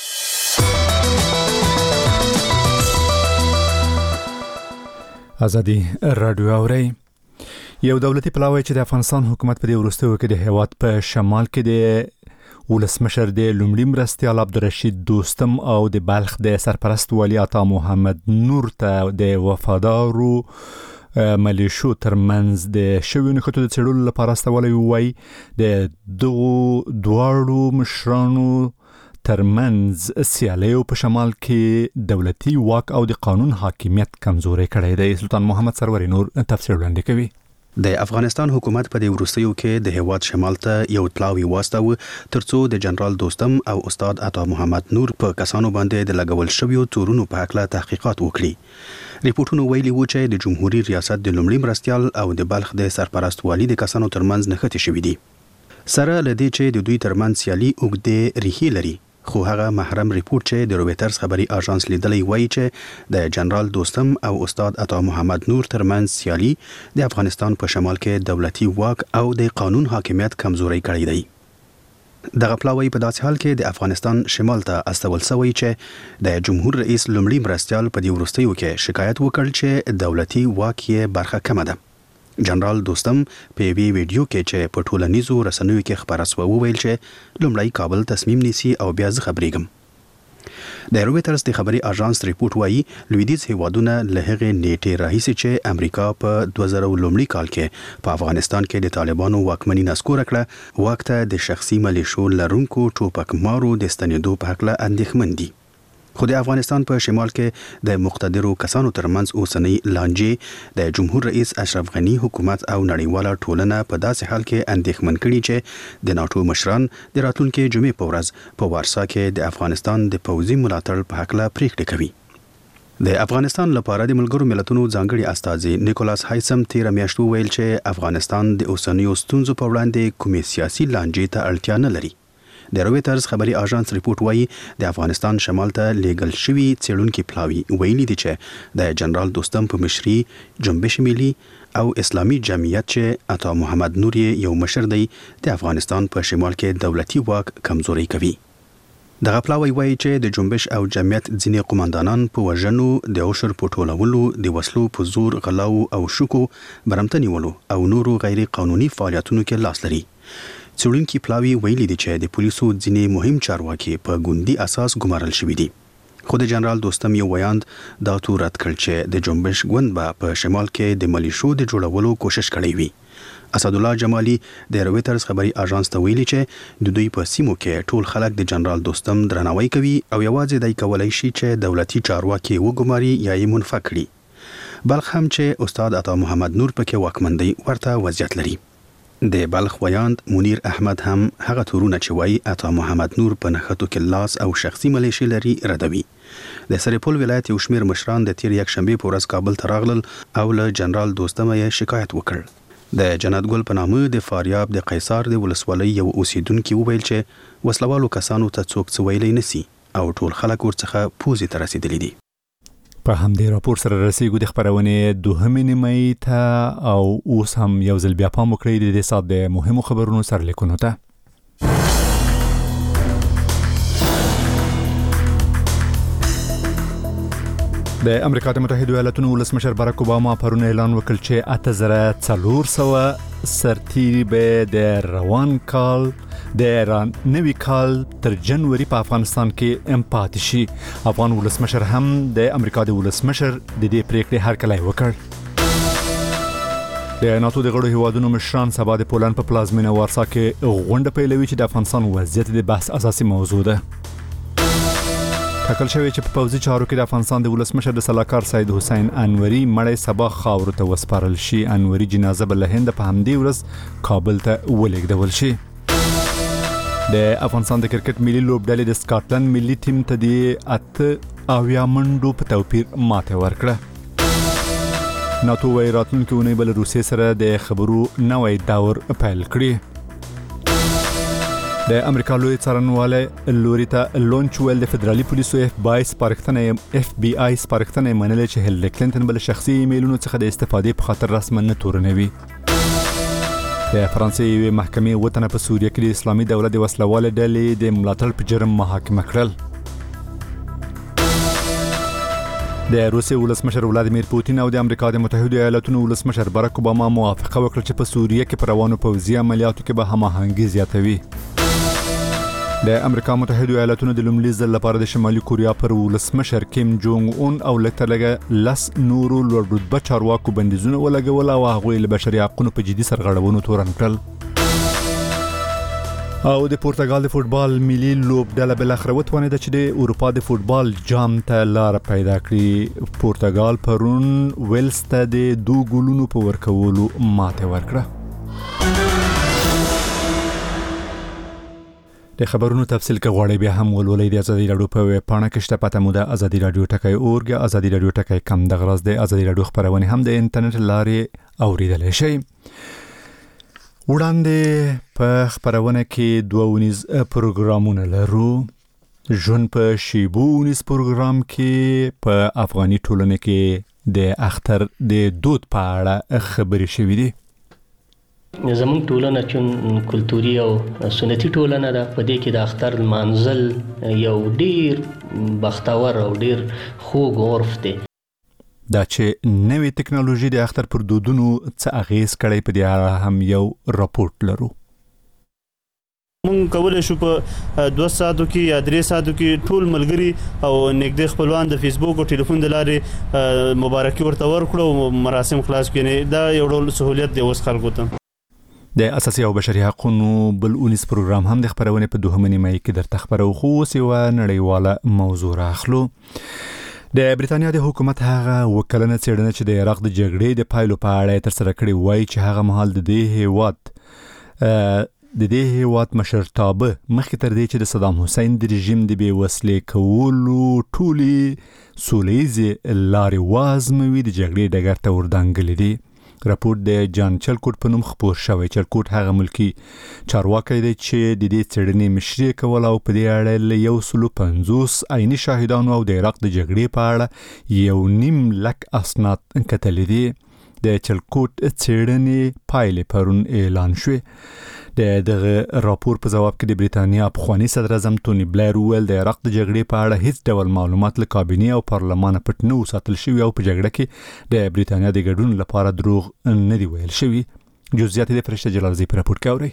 ازادي رادیو اوري. یو دولتي پلاوی چې د افغانستان حکومت په دې وروستیو کې د هیواد په شمال کې د ولسمشر د لومړي مرستیال عبدالرشید دوستم او د بلخ د سرپرست والي عطا محمد نور ته د وفادارو ملیشو ترمنځ د شویو نښتو د څېړلو لپاره استولی وایي د دغو دواړو مشرانو ترمنځ سیالیو په شمال کې دولتي واک او د قانون حاکمیت کمزوري کړی دی. سلطان محمد سروري نور تفسیر وړاندې کوي. د افغانستان حکومت په دې وروستیو کې د هیواد شمال ته یو پلاوی واستاوه ترڅو د جنرال دوستم او استاد عطا محمد نور په کسانو باندې د لګول شویو تورونو په حق له تحقیقات وکړي. ریپورتونو ویلي و چې د جمهوریت ریاست د لومړي مرستیال او د بلخ د سرپرست والي د کسانو ترمنځ نښتې شوې دي. سره لدې چې د دوی ترمنځ سیالي اوږدې ریښې لري، خو هغه محرم ریپورت چې د رويټرز خبري اژانس لیدلی وایي چې د جنرال دوستم او استاد عطا محمد نور ترمنځ سیالي د افغانستان په شمال کې دولتي واک او د قانون حاکمیت کمزوري کړی دی. دغه پلاوی په داسې حال کې د افغانستان شمال ته استول شوی چې د جمهور رئیس لومړي مرستیال په دې وروستیو کې شکایت وکړ چې دولتي واک یې برخه کمه ده. جنرال دوستم په وی ویډیو کې چې په ټولنیزو رسنیو کې خبره سوه وویل چې لومړی کابل تصمیم نیسي او بیا زه خبرېږم. د رويټرز د خبري اژانس ریپورت وایي لویدیځ هیوادونه له هغې نیټې راهیسې چې امریکا په دوه زره لومړي کال کې په افغانستان کې د طالبانو واکمني نسکوره کړه واک ته د شخصي ملیشو لرونکو ټوپکمارو د ستنېدو په هکله اندېښمن دي. خو د افغانستان په شمال کې د مقتدرو کسانو ترمنځ اوسنۍ لانجې د جمهور رئیس اشرف غنی حکومت او نړیواله ټولنه په داسې حال کې اندېښمن کړي چې د ناتو مشران د راتلونکي جمعې په ورځ په وارسا کې د افغانستان د پوځي ملاتړ په هکله پریکړې کوي. د افغانستان لپاره د ملګرو ملتونو ځانګړي استازي نیکولاس هایسم تیر میاشت ویل چې افغانستان د اوسنیو ستونزو په وړاندې کومې سیاسي لانجې ته اړتیا نه لري. د رويټرز خبري اژانس ریپورت وایي د افغانستان شمال ته لیږل شوي څېړونکي پلاوي ویلي دي چې د جنرال دوستم په مشري جنبش ملي او اسلامي جمعیت چې عطا محمد نور یو مشر دی د افغانستان په شمال کې دولتي واک کمزوري کوي. دغه پلاوی وایي چې د جنبش او جمعیت ځینې قوماندانان په وژنو د عشر په ټولولو د وسلو په زور غلاو او شکو برمته نیولو او نورو غیر قانوني فعالیتونو کې لاس لري. څېړونکي پلاوي ویلي دي چې د پولیسو ځینې مهم چارواکي په ګوندي اساس ګمارل شوي دي. خو د جنرال دوستم یو ویاند دا تورات کړ چې د جنبش ګوند به په شمال کې د ملیشو د جوړولو کوشش کړی وي اسدالله جمالي د رويټرز خبري اژانس ته ویلي چې د دوی په سیمو کې ټول خلک د جنرال دوستم درناوی کوي او یوازې دای کولای شي چې دولتي چارواکي وګماري یا یې منفع کړي. بلخ هم چې استاد عطا محمد نور پکې واکمندي ورته وضعیت لري. د بلخ ویاند منیر احمد هم هغه تورونه چې وایي عطا محمد نور په نښتو کې لاس او شخصي ملیشي لري ردوي. د سرپل ولایت یو شمیر مشران د تیر یک شنبه په ورځ کابل ته راغلل او له جنرال دوستم یې شکایت وکړ. د جنت ګل په نامه د فاریاب د قیصار د ولسوالۍ یو اوسیدونکو وویل چې وسلوالو کسانو ته څوک څه ویلی نسی او ټول خلک ورڅخه پوزي ته رسیدلی دي. په همدې راپور سره رسیدو د خبرونې دوهمې نیمه ته او اوس هم یو ځل بیا پام وکړئ د دې سات د مهمو خبرونو سرلیکونو ته. د امریکا د متحده ایالاتونو ولسمشر باراک اوباما پرون اعلان وکړ چې اته زره څلور سوه سرتیري د روان کال د ایران نوی کال تر جنوري په افغانستان کې ام پاتې شي. افغان ولسمشر هم د امریکا د ولسمشر د دې پریکړې هرکلی وکړ. د ناتو د غړو هیوادونو مشران سبا د پولند په پلازمینه وارسا کې غونډه پیلوي چې د افغانستان وضعیت د بحث اساسي موضوع ده. ټاکل شوی چې په پوځي چارو کې د افغانستان د ولسمشر د سلاکار سید حسین انوري مړی سبا خاور ته وسپارل شي. انوري جنازه بل هند په همدې ورځ کابل ته ولېږدول شي. د افغانستان د کرکټ ملي لوبډلې د سکاټلند ملي ټیم ته د اته اویا منډو په توپیر ماته ورکړه. ناتو وايي راتلونکي اونۍ بل روسیې سره د خبرو نوې دور پیل کړي. د امریکا لوی څارنوالۍ لوریتا لونچ ویل د فدرالي پولیسو اف بي آی سپارښتنه اف بي آی سپارښتنه منل چې هیلری کلینټن بل شخصي ایمیلونو څخه د استفادې په خاطر رسما نه تورنوي. د فرانسې یوې محکمې وطن په سوریه کې د اسلامي دولت د وسلوالې ډلې د ملاتړ په جرم محاکمه کړل. د روسیې ولسمشر ولادیمیر پوتین او د امریکا د متحده ایالاتونو ولسمشر باراک اوباما موافقه وکړه چې په سوریه کې پر روانو پوځي عملیاتو کې به هماهنګي زیاتوي. د امریکا متحده ایالاتونو د لومړي ځل لپاره د شمالي کوریا پر ولسمشر کیم جونګ اون او لکټلګه لس نورو لوړ رتبه چارواکو بندیزونه ولګول او هغوی له بشري حقوقو په جدي سرغړونو تورن کړل. او د پرتګال د فوتبال ملي لوبډله بل اخر وتوانید چې د اروپا د فوتبال جام ته لار پیدا کړي. پرتګال پرون ویلز ته د دوه ګولونو په ورکولو ماته ورکړه. د خبرونو تفصیل کې غواړي بیا هم ولولئ د ازادي رادیو په ویب پاڼه کې شته پته مو د ازادي رادیو ټکای اورګ ازادي رادیو ټکای کم د غرض د ازادي رادیو خبرونه هم د انټرنیټ لارې اوریدل شي. وړاندې په خبرونه کې دوه ونیز پروګرامونه لرو. ژوند په شیبو ونیز پروګرام کې په افغاني ټولنه کې د اختر د دود په اړه خبرې شوې دي. زمون ټولنه چې کلتوري او سنتي ټولنه ده، په دې کې د اختر منزل یو ډیر بختور او ډیر خوږ عرف دی. دا چې نوې ټکنالوژي د اختر پر دودونو څه اغیز کړي په دې اړه هم یو راپورټ لرو. مونږ کولای شو په دوه ساعتو کې یا درې ساعتو کې ټول ملګري او نږدې خپلوان د فیسبوک او ټلیفون د لارې مبارکي ورته ورکړو او مراسم خلاص کړي. دا یو ډول سہولیت دی اوس خلکو ته. د اساسي او بشري حقوقو بل اونیس پروګرام هم د خبرونه په دوهمه نیمه کې درته خبرو خو سیوا نړیواله موضوع راخلو. د بریتانیا د حکومت هغه وکلنه څېړنه چې د عراق د جګړې د پایلو په اړه تر سره کړې وایي چې هغه مهال د دې هیواد د دې هیواد مشرتابه مخکې تر دې چې د صدام حسین د رژیم د بې وسلې کولو ټولې سولهییزې لارې وازموي د جګړې ډګر ته وردانګلې دي. راپور د جان چلکوټ په نوم خپور شوی. چلکوټ هغه ملکی چارواکي دی چې د دې څېړنې مشري کول او په دې اړه له یو سلو پنځوس عیني شاهدانو او د عراق د جګړې په اړه یو نیم لک اسناد کتلې دي. د چلکوټ څېړنې پایلې پرون اعلان شوې. د دغه راپور په جواب کې د بریتانیا پخوانی صدر اعظم تونی بلیر ویل د عراق د جګړې په اړه هیڅ ډول معلومات له کابینې او پارلمان پټ نه وساتل شوی او په جګړه کې د بریتانیا د ګډون لپاره دروغ نه دی ویل شوی. جزئیات د فرشته جلالزی په راپور کې اوري.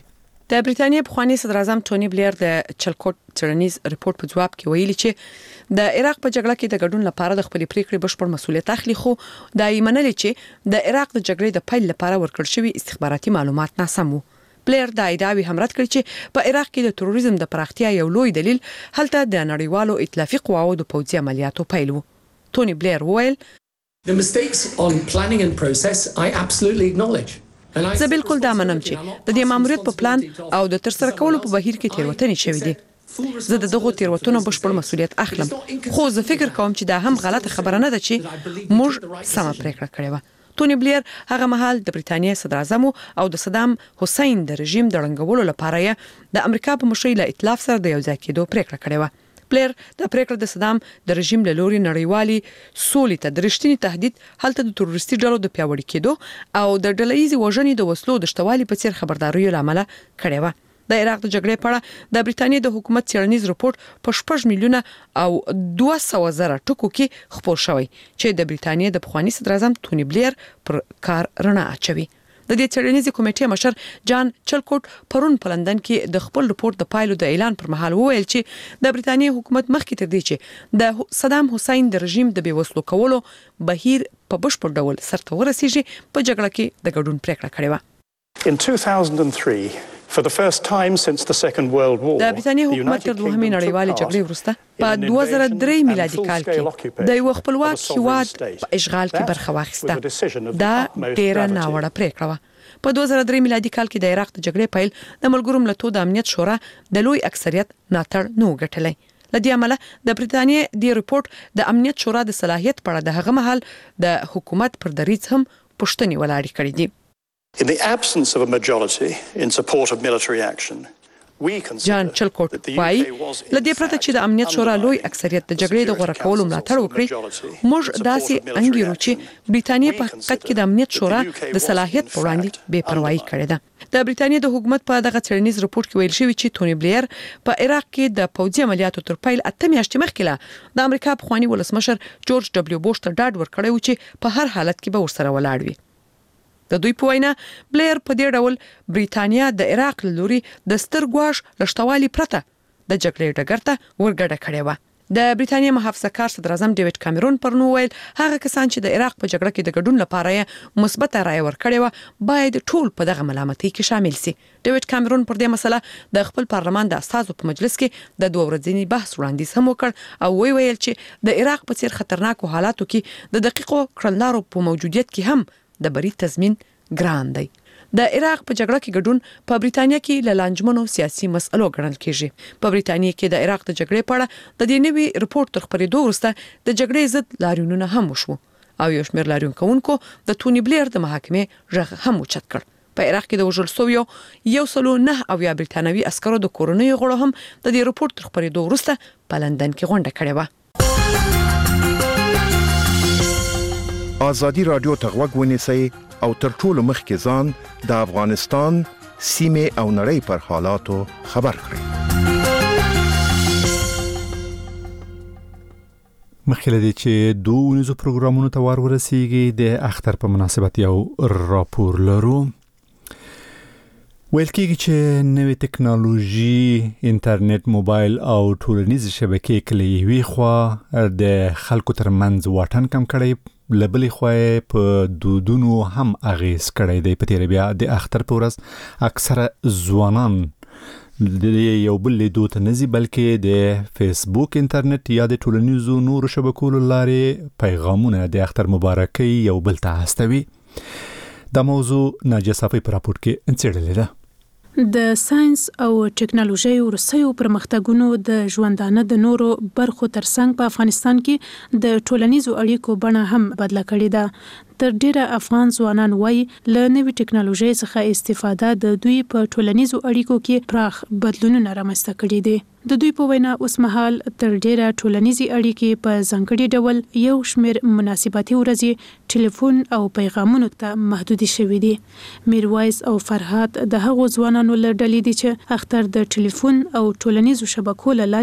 د بریټانیا پخوانی صدر اعظم ټونی بلیر د چلکوټ څېړنیز ریپورت په جواب کې ویلي چې د عراق په جګړه کې د ګډون لپاره د خپل پریکړې بشپړ مسؤلیت اخلي، خو دا یې منلي چې د عراق د جګړې د پیل لپاره ورکړل شوی استخباراتي معلومات ناسم وو. بلیر دا ادعاوی هم رد کړ چې په عراق کې د تروریزم د پراختیا یو لوی دلیل هلته د نړیوالو ائتلافي قواو د پوځي عملیاتو پیل وو. ټونی بلیر وویل The mistakes on planning and process I absolutely acknowledge. زه بالکل دا منم چې د دې ماموریت په پلان او د ترسره کولو په بهیر کې تیروتنې شوې دي. زه د دغو تیروتنو بشپړ مسؤلیت اخلم، خو زه فکر کوم چې دا هم غلطه خبره نه ده چې موږ سمه پریکړه کړې وه. ټونی بلیر هغه مهال د بریټانیا صدر اعظم او د صدام حسین د رژیم د ړنګولو لپاره یې د امریکا په مشرۍ له ائتلاف سره د یو ځای کېدو پریکړه کړې وه. بلیر د پریکړه د صدام د رژیم له لوري نړیوالي سولې ته د رښتینی تهدید هلته د تروریستي ډلو د پیاوړي کېدو او د ډلهییزې وژنې د وسلو د شتوالي په څیر خبرداریو لامل کړې وه. د عراق د جګړې په اړه د بریټانیا د حکومت څېړنیز رپورت په شپږ میلیونه او دوه سوه زره ټکو کې خپور شوی چې د بریټانیا د پخوانی صدر اعظم ټونی بلیر پر کار رڼا اچوي. د دې څېړنیزې کمیټې مشر جان چلکوټ پرون په لندن کې د خپل رپورت د پایلو د اعلان پر مهال وویل چې د بریټانیا حکومت مخکې تر دې چې د صدام حسین د رژیم د بیوسلو کولو بهیر په بشپړ ډول سرته ورسیږي په جګړه کې د ګډون پریکړه کړې وه. In two thousand three, for the first time since the Second World War, د بریټانیا حکومت تر دوهمې نړیوالې جګړې وروسته په دوه زره درې میلادي کال کې د یو خپلواک هیواد په اشغال کې برخه واخیسته. دا ډیره ناوړه پریکړه وه. په دوه زره درې میلادي کال کې د عراق د جګړې پیل د ملګرو ملتونو د امنیت شورا د لوی اکثریت ملاتړ نه وګټلی. لدې عمله د بریټانیا د ریپورت د امنیت شورا د صلاحیت په اړه د هغه مهال د حکومت پر دریځ هم پوښتنې ولاړې کړې دي. In the absence of a majority in support of military action, جان چلکوټ وايي لدې پرته چې د امنیت شورا لوی اکثریت د جګړې د غوړه کولو ملاتړ وکړي، موږ داسې انګیرو چې بریټانیا په حقیقت کې د امنیت شورا د صلاحیت په وړاندې بې پروايي کړې ده. د بریټانیا د حکومت په دغه څېړنیز رپورت کې ویل شوی چې ټونی بلیر په عراق کې د پوځي عملیاتو تر پیل اته میاشتې مخکې د امریکا پخوانی ولسمشر جورج ډبلیو بوش ته ډاډ ورکړی و چې په هر حالت کې به ورسره ولاړ وي. د دوی په وینا بلیر په دې ډول بریټانیا د عراق لوري د ستر ګواښ لشتوالي پرته د جګړې ډګر ته ورګډه کړې وه. د بریټانیا محافظه کار صدر اعظم ډیوډ کامرون پرنو ویل هغه کسان چې د عراق په جګړه کې د ګډون لپاره مثبت رائے ورکړې وه باید ټول په دغه ملامتۍ کې شامل سي. ډیوډ کامرون پر دې مسله د خپل پارلمان د استازو په مجلس کې د دوه ورځني بحث وړاندیز هم وکړ او وی ویل چې د عراق په څیر خطرناکو حالاتو کې د دقیقو کړنلارو په موجودیت کې هم د بری تضمین ګران دی. د عراق په جګړه کې ګډون په بریټانیا کې له لانجمنو سیاسي مسئلو ګڼل کیږي. په بریټانیا کې د عراق د جګړې په اړه د دې نوي رپورت تر خپرېدو وروسته د جګړې ضد لاریونونه هم وشو او یو شمېر لاریون کوونکو د ټونی بلیر د محاکمې غږ هم اوچت کړ. په عراق کې د وژل شویو یو سلو نه اویا بریټانوي عسکرو د کورنیو غړو هم د دې رپورت تر خپرېدو وروسته په لندن کې غونډه کړې وه. آزادي رادیو ته غوږ ونیسئ او تر ټولو مخکې ځان د افغانستان سیمې او نړۍ پر حالاتو خبر کړئ. مخکې له دې چې دوه ونیزو پروګرامونو ته ور ورسیږي د اختر په مناسبت یو راپور لرو. ویل کېږي چې نوې ټکنالوژي انټرنیټ، موبایل او ټولنیزې شبکې کله یوې خوا د خلکو ترمنځ واټن کم کړی، لبلې خوا په دودونو هم اغیز کړی دی. په تیره بیا د اختر په ورځ اکثره ځوانان د یو بل لیدو ته نه ځي بلکې د فیسبوک، انټرنیټ یا د ټولنیزو نورو شبکو له لارې پیغامونه د اختر مبارکۍ یو بل ته استوي. دا موضوع ناجیه صافی په راپورټ کې څېړلې ده. د ساينس او ټکنالوژي ورسېو پرمختګونو د ژوندانه د نورو برخو ترڅنګ په افغانستان کې د ټولنیزو اړیکو بڼه هم بدله کړې ده. تر ډیره افغان ځوانان وایي له نوې ټکنالوژي څخه استفاده د دوی په ټولنیزو اړیکو کې پراخ بدلونونه رامنځته کړي دي. د دوی په وینا اوس مهال تر ډیره ټولنیزي اړیکې په ځانګړي ډول یو شمېر مناسباتي ورځې ټلیفون او پیغامونو ته محدود شوي دي. میرویس او فرهاد د هغو ځوانانو له ډلې دي چې اختر د ټلیفون او ټولنیزو شبکو له لارې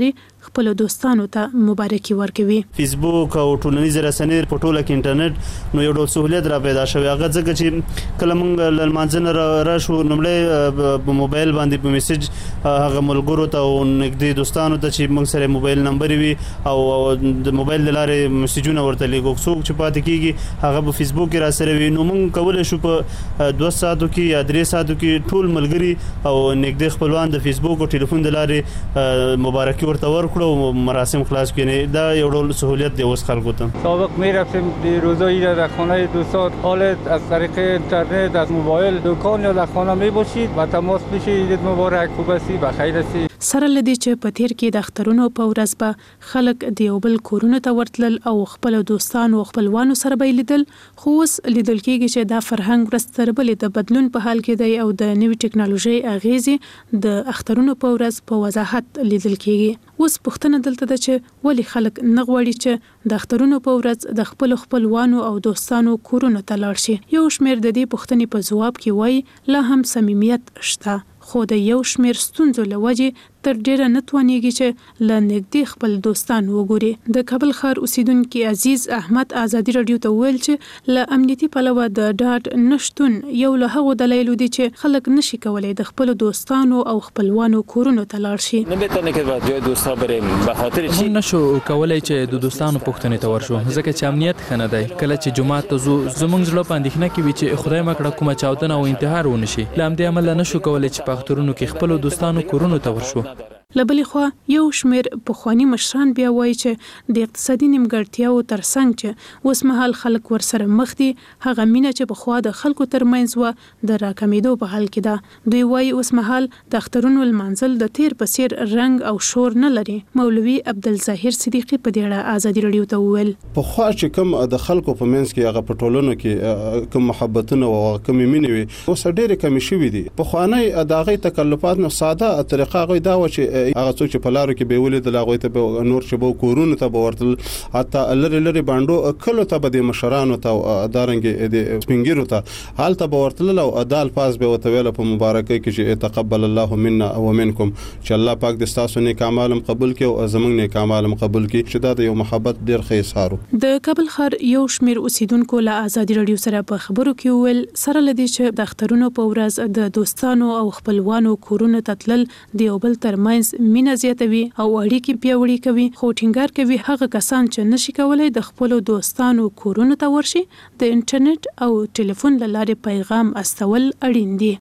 خپل دوستانو ته مبارکي ورکوي. فیسبوک او ټولنیز رسنۍ په ټوله کې انټرنیټ نو یو ډول سہولت را پیدا شوی هغه ځکه چې کله موږ لمانځنه را شو نمړې په موبایل باندې په میسج هغه ملګرو ته او نږدې دوستانو ته چې موږ سره موبایل نمبر وي او د موبایل د لارې میسجونه ورته لیکو څوک چې پاتې کیږي هغه په فیسبوک کې را سره وي نو موږ کولای شو په دوه ساعتو کې یا درې ساعتو کې ټول ملګري او نږدې خپلوان د فیسبوک او ټلیفون د لارې مبارکي ورته ورکړو او مراسم خلاص کړي. دا یو ډول سہولت دی اوس خلکو ته. سابق میرفتیم روزایی را در خانه دوستان حال از طریق اینترنت از موبایل دکان یا در خانه میباشید و تماس بشید. عید مبارک، خوب هستی، بخیر هستی. سره لدی چې په تیر کې د اخترونو په ورځ به خلک د یو بل کورونو ته ورتلل او خپل دوستانو او خپلوانو سره به لیدل، خو اوس لیدل کېږي چې دا فرهنګ ورستر بلې د بدلون په حال کې دی او د نوې ټکنالوژي اغیزې د اخترونو په ورځ په وضاحت لیدل کېږي. اوس پوښتنه دلته ده چې ولې خلک نه غواړي چې د اخترونو په ورځ د خپل خپلوانو او دوستانو کورونو ته لاړ شي. یو شمېر د دې پوښتنې په ځواب کې وایي لا هم صمیمیت شته، خو د یو شمېر ستونزو له وجې تر ډیره نه توانیږي چې له نږدې خپل دوستان وګوري. د کابل ښار اوسیدونکي عزیز احمد ازادي رادیو ته ویل چې له امنیتي پلوه د ډاډ نشتون یو له هغو دلایلو دي چې خلک نشي کولای د خپل دوستانو او خپلوانو کورونو ته لاړ شي. نمیتونه که با جای دوستا بریم به خاطر چی؟ موږ نشو کولای چې د دوستانو پوښتنې ته ورشو ځکه چې امنیت ښه نه دی. کله چې جمعه ته ځو زموږ زړه په اندېښنه کې وي چې خدای مکړه کومه چاودنه او انتحار ونشي. له همدې امله نشو کولای چې په اخترونو کې خپل دوستانو کورونو ته ورشو. لبلې خوا یو شمیر پخوانی مشران بیا وایي چې د اقتصادي نیمګړتیاو ترڅنګ چې اوس مهال خلک ورسره مخ دي هغه مینه چې په خوا د خلکو ترمنځ و د راکمېدو په حال کې ده. دوی وایي اوس مهال د اخترونو لمانځل د تیر په څیر رنګ او شور نه لري. مولوي عبدالظاهر صدیقي په دې اړه ازادي رادیو ته وویل په خوا چې کوم د خلکو په منځ کې هغه په ټولنو کې کوم محبتونه او کوم مینه وي اوس ډېر کم شوي دي. په خواني د هغه تکلفات نو ساده طریقه غوي دا و چې هغه څوک چې په لارو کې به ولید لاغوي ته نور چې به کورونه ته به ورتل حتی لری لری باندې کله ته به د مشرانو ته دارنګ د سپینګیرو ته حالت به ورتل او ادال پاس به وتویل په مبارکۍ کې چې تقبل الله منا ومنکم چې الله پاک د تاسو نیک اعمال قبول کړي او زمونږ نیک اعمال قبول کړي چې دا د یو محبت ډیر ښه اظهار. د کابل ښار یو شمیر اوسیدونکو له ازادي رادیو سره په خبرو کې ویل سره لدی چې د اخترونو په ورځ د دوستانو او خپلوانو کورونو ته تلل د یو بل ترمنځ مینه زیاتوي او اړیکې پیاوړې کوي، خو ټینګار کوي هغه کسان چې نشي کولای د خپل دوستانو کورونو ته ورشي د انټرنیټ او ټلیفون له لارې پیغام استول اړین دي.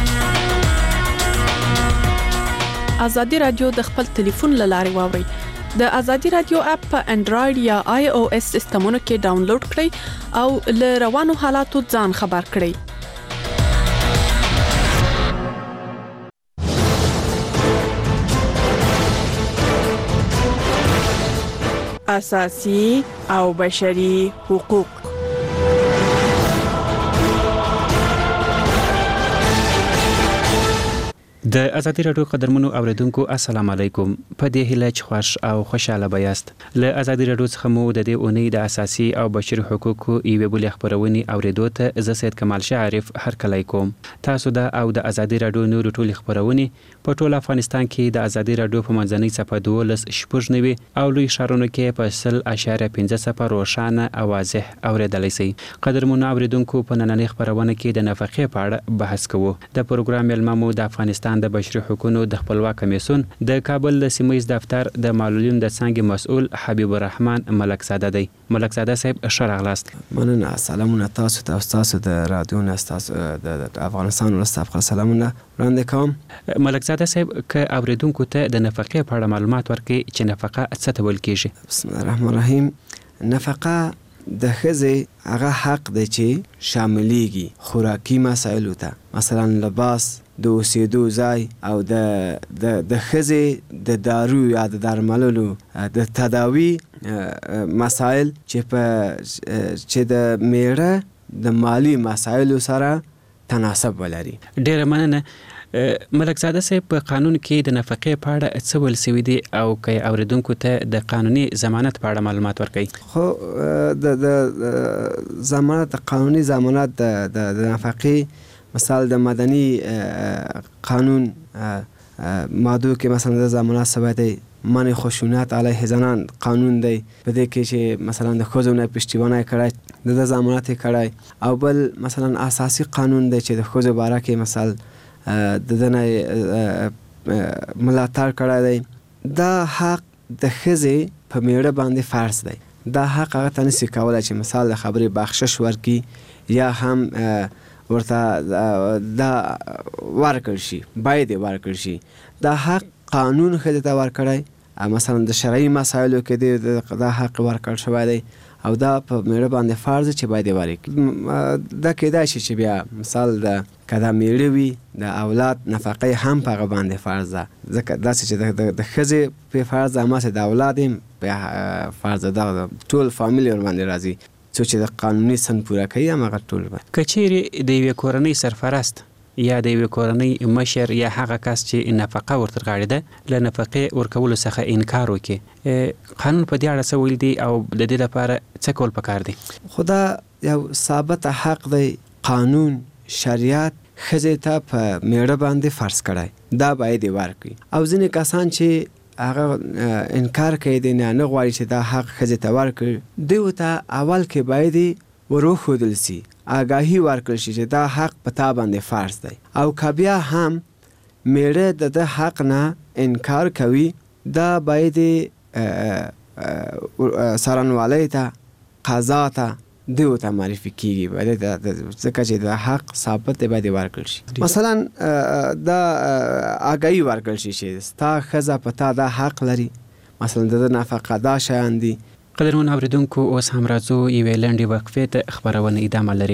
ازادي رادیو د خپل ټلیفون له لارې واوري. د ازادي رادیو اپ په انډراید یا آی او اس سیستمونو کې ډاونلوډ کړئ او له روانو حالاتو ځان خبر کړئ. اساسي او بشري حقوق. د ازادي رادیو قدرمنو اوریدونکو السلام علیکم. په دې هیله چې خوش او خوشاله بیاست. له ازادي رادیو څخه مو د دې اونۍ د اساسي او بشري حقوقو ایوه بل خبرونه اوریدو ته زه سید کمال شعرف هرکلی کوم. تاسو د او د ازادي رادیو نور ټول خبرونه په ټول افغانستان کې د ازادي رادیو په منځنۍ صفحه دولس شپږ نوي او لوی شهرونو کې په سل اشاره پنځه صفر روښانه او واضح اوریدلای شئ. قدرمنو اوریدونکو په نننۍ خبرونه کې د نفقې په اړه بحث کوو. د پروګرام ملممو د افغانستان د بشري حقوقو د خپلواک کمیسیون د کابل د سیمه ییز دفتر د معلولین د څنګه مسؤل حبیب الرحمن ملک زاده دی. ملک زاده صاحب شرغلاست. مننه. سلامونه تاسو ته تاسو د رادیو نستاس د افغانستان ولستاف سلامونه وړاندې کوم. ملک زاده صاحب که اوریدونکو ته د نفقې په اړه معلومات ورکړي چې نفقه څه ته ویل کیږي. بسم الله الرحمن الرحیم. نفقه د ښځې هغه حق دی چې شاملېږي خوراکي مسایلو ته، مثلا لباس، د اوسېدو ځای او د د د ښځې د دارو یا د درملو د تداوی مسایل چې په چې د میړه د مالی مسایلو سره تناسب ولري. ډېره مننه. ملک زاده صاحب په قانون کې د نفقې په اړه څه ویل شوي دي او که اوریدونکو ته د قانوني ضمانت په اړه معلومات ورکړي؟ خو د د ضمانت د قانوني ضمانت د د نفقې مثال د مدني قانون ماده کې مثلا د ضمانت سبب دی منع خشونت علیه زنان قانون دی په دې کې چې مثلا د ښځو نه پشتیباني کړای د ضمانت کړای او بل مثلا اساسي قانون دی چې د ښځو باره کې مثلا د دنه ملاتړ کړای دی دا حق د ښځې په میړه باندې فرض دی دا حق هغه ته نشي کولای چې مثال د خبرې بخشش ورکي یا هم ورته دا ورکړ شي باید ورکړ شي دا حق قانون ښځې ته ورکړی مثلا د شرعي مسایلو کې دا حق ورکړل شوی دی او دا په میړه باندې فرض چې باید ورکړي دا کېدای شي چې بیا مثال د که دا میړه وي د اولاد نفقه هم په هغه باندې فرض ده ځکه داسې چې د ښځې په فرض ده هماسې د اولاد هم په فرض ده ټول فامیل ورباندې راځي څو چې د قانوني سن پوره کوي هماغه ټول باندې که چیرې د یوې کورنۍ سرپرست یا د یوې کورنۍ مشر یا هغه کس چې نفقه ورته غاړي ده له نفقې ورکولو څخه انکار وکړي قانون په دې اړه څه ویل دي او د دې لپاره څه کول پکار دي خو دا یو ثابت حق دی قانون شریعت ښځې ته په میړه باندې فرض کړی دا باید یې ورکړي او ځینې کسان چې هغه انکار کوي دی نه نه غواړي چې دا حق ښځې ته ورکړي دوی ته اول کې باید وروښودل سي آګاهي ورکړل شي چې دا حق په تا باندې فرض دی او که بیا هم میړه د ده حق نه انکار کوي دا باید څارنوالۍ ته قضا ته دوی ته معرفي کیږي ځکه چې دا حق ثابت دی باید ورکړل شي مثلا دا آګاهي ورکړل شي چې ستا ښځه په تا دا حق لري مثلا د ده نفقه دا شیان دي قدرمن اوریدونکو اوس هم راځو یوې لنډې وقفې ته خپرونه ادامه لري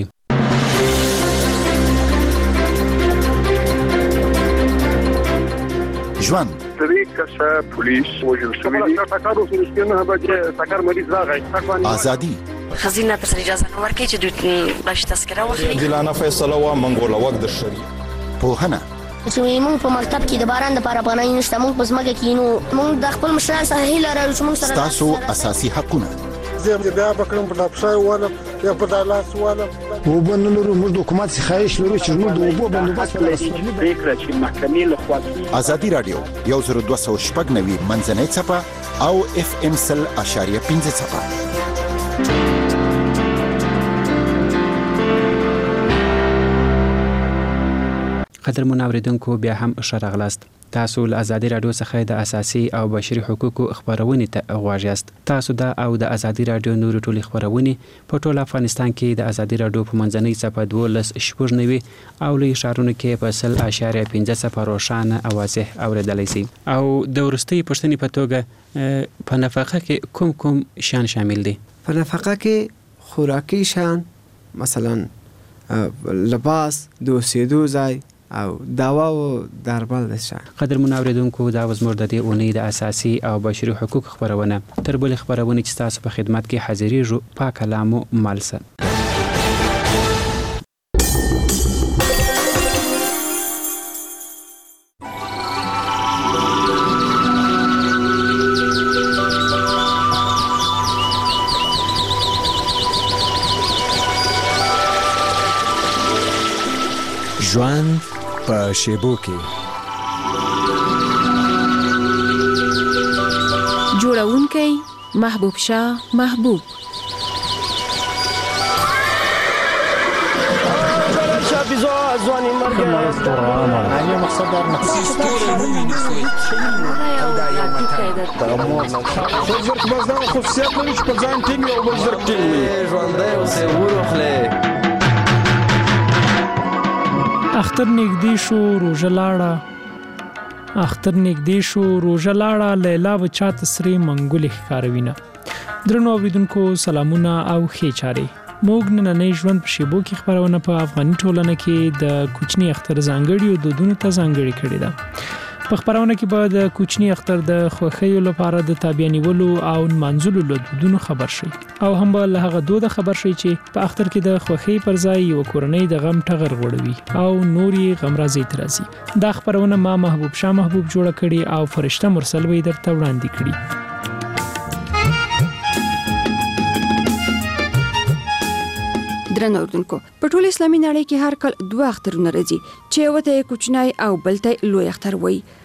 ژوند درې کسه پولیس وژل شوي دي ټاکر اوس نشته نه به ټاکر مریض راغی ازادي خزینه پر اجازه نه ورکړي چې دوی باش تذکره واخلي جلانه فیصله وا منګوله وخت د شری پوهنه چې موږ په مکتب کې د باران د لپاره پناه نشته موږ په ځمکه کې نو موږ د خپل مشران سره هیله لرو چې موږ سره تاسو اساسي حقونه زه بیا بکرم په ډاپشای والا یا په دالاس والا وبنلو موږ د حکومت څخه لرو چې موږ د وبو بندوبست لرو فکر چې محکمې له خوا ازادي رادیو یو زر دوه سوه شپږ نوي منځنۍ څپه او اف ام سل اشاریه پنځه څپه قدرمن اوریدونکو بیا هم ښه راغلاست تاسو له ازادي رادیو څخه د اساسي او بشري حقوقو خبرونه ته غواړئ یاست تاسو دا او د ازادي رادیو نور ټولي خبرونه په ټول افغانستان کې د ازادي رادیو په منځنۍ صفه دولس شپږ نوي او له اشارونو کې په سل اشاریه پنځه صفه روښانه اوازه اوریدلای شي او د ورستي پښتني په توګه په نفقه کې کوم کوم شان شامل دي په نفقه کې خوراکي شان مثلا لباس د اوسېدو ځای او دوا او درمل نشه قدرمن اوریدونکو دا وزمر د دې اونۍ د اساسي او بشري حقوق خبرونه تر بل خبرونه چې تاسو په خدمت کې حاضرې جو پاک کلامو مالسه ژوند په شیبو کې جوړونکی محبوب شاه محبوب ځواني مرګ عالی مقصد در مقصد زرق بزدان خصوصیت لري چې په ځان ټینګ او بل زرق ټینګ وي ژوندی اوسې وروخلې اختر نږدې شو روژه لاړه اختر نږدې شو روژه لاړه لیلا و چاته سرې منګولې ښکاروینه درنو اوریدونکو سلامونه او ښې چارې موږ نننۍ ژوند په شیبو کې خبرونه په افغاني ټولنه کې د کوچني اختر ځانګړي دودونو ته ځانګړي کړي ده په خبرونه کې به د کوچني اختر د خوښیو لپاره د تابع نیولو او نمانځلو له دودونو خبر شي او هم به له هغه دوده خبر شي چې په اختر کې د خوښۍ پر ځای یو کورنۍ د غم ټغر غوړوي او نوري غم راځي ترازي دا خبرونه ما محبوب شاه محبوب جوړه کړي او فرشته مرسل وې درته وړاندې کړي درنو اوریدونکو په ټول اسلامي نړۍ کې هر کال دوه اخترونه راځي چې یو ته کوچنی او بل ته لوی اختر وایي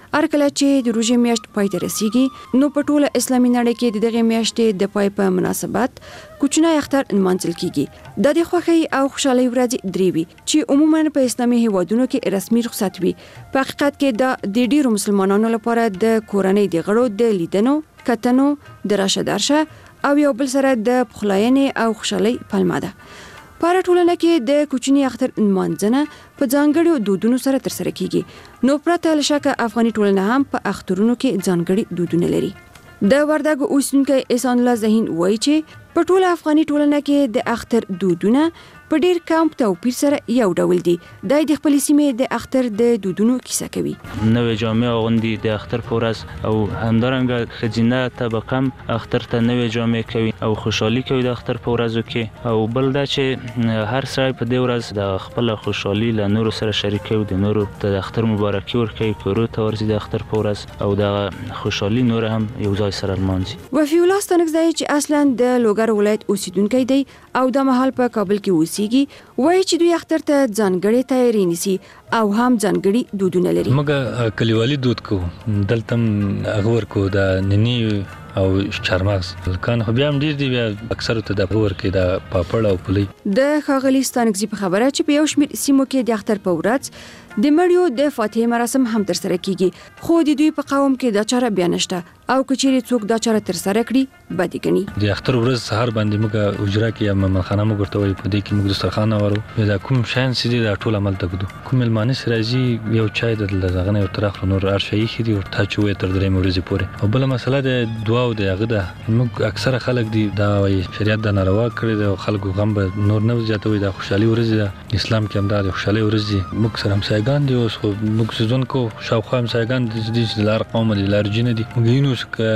ارکله چې د روژې میاشت پای ته رسیږي نو په ټوله اسلامي نړۍ کې د دغه میاشتې د پای په مناسبت کوچنی اختر نمانځل کیږي د دې خوښۍ او خوشحالۍ ورځې درې وي چې عموما په اسلامي هیوادونو کې رسمي رخصت وي. په حقیقت کې د ډېرو مسلمانانو لپاره د کورنۍ د غړو د لیدنو کتنو د راشه درشه او یو بل سره د پخلاینې او خوشحالۍ پلمه ده. په ټولنه کې د کوچنی اختر نمانځنه په ځانګړو دودونو سره ترسره کیږي. نو پرته له شکه افغاني ټولنه هم په اخترونو کې ځانګړي دودونه لري. د وردګو اوسیدونکي احسان الله ذهین وایي چې په ټوله افغاني ټولنه کې د اختر دودونه په ډیر کم توپیر سره یو ډول دي. د د خپل سیمې د اختر د دودونو کیسه کوي. نوې جامې اغوندي د اختر په ورځ او همدارنګه خزینه طبقه هم اختر ته نوې جامې کوي او خوشحالي کوي د اختر په ورځو کې. او بل دا چې هر سړی په دې ورځ د خپل خوشحالي له نورو سره شریکوي، د نورو ته د اختر مبارکي ورکوي، کورو ته ورځي د اختر په ورځ او د خوشحالي نور هم یو ځای سره لمانځي. وفي الله ستانکزی چې اصلا د لوګر ولایت اوسیدونکی دی او د محل په کابل کې اوسي وایي چې دوی اختر ته ځانګړې تیاری نیسي او هم ځانګړي دودونه لري. موږ کلیوالي دود کوو، دلته اغور کو د ننی او چارمغز کان خو بیا هم ډیر دی، بیا اکثر ته د غور کې د پاپړ او پلی. د ښاغلي ستانکزي په خبره چې په یو شمېر سیمو کې د اختر په ورځ د مړیو د فاتحې مراسم هم ترسره کیږي، خو د دوی په قوم کې دا چاره بیا نشته او کچېرې څوک دا چاره ترسره کړي بدی ګڼي. د اختر ورځ سهار باندې موږ اجرا کې یا ممخانه موږ ورته وایي، په دې کې موږ دسترخوان اورو، دا کوم شاین سړي دا ټول عمل ته کوو. کوم ملمانه سراجي یو چای د لږه نه یو ترخ نور ارشي خېدي ورته چوي تر درې ورځې پورې. او بل مسله د دعا او د هغه ده، موږ اکثره خلک دی دا وایي شریعت د ناروا کړی دی او خلکو غم به نور نه زیاتوي. د خوشحالي ورځ ده، اسلام کې هم دا د خوشحالي ورځ دی. موږ سره همسایګان دي، اوس خو موږ سيزون کو شاوخوا همسایګان دي چې لار قوم دي، لار جن دي. موږ یې نو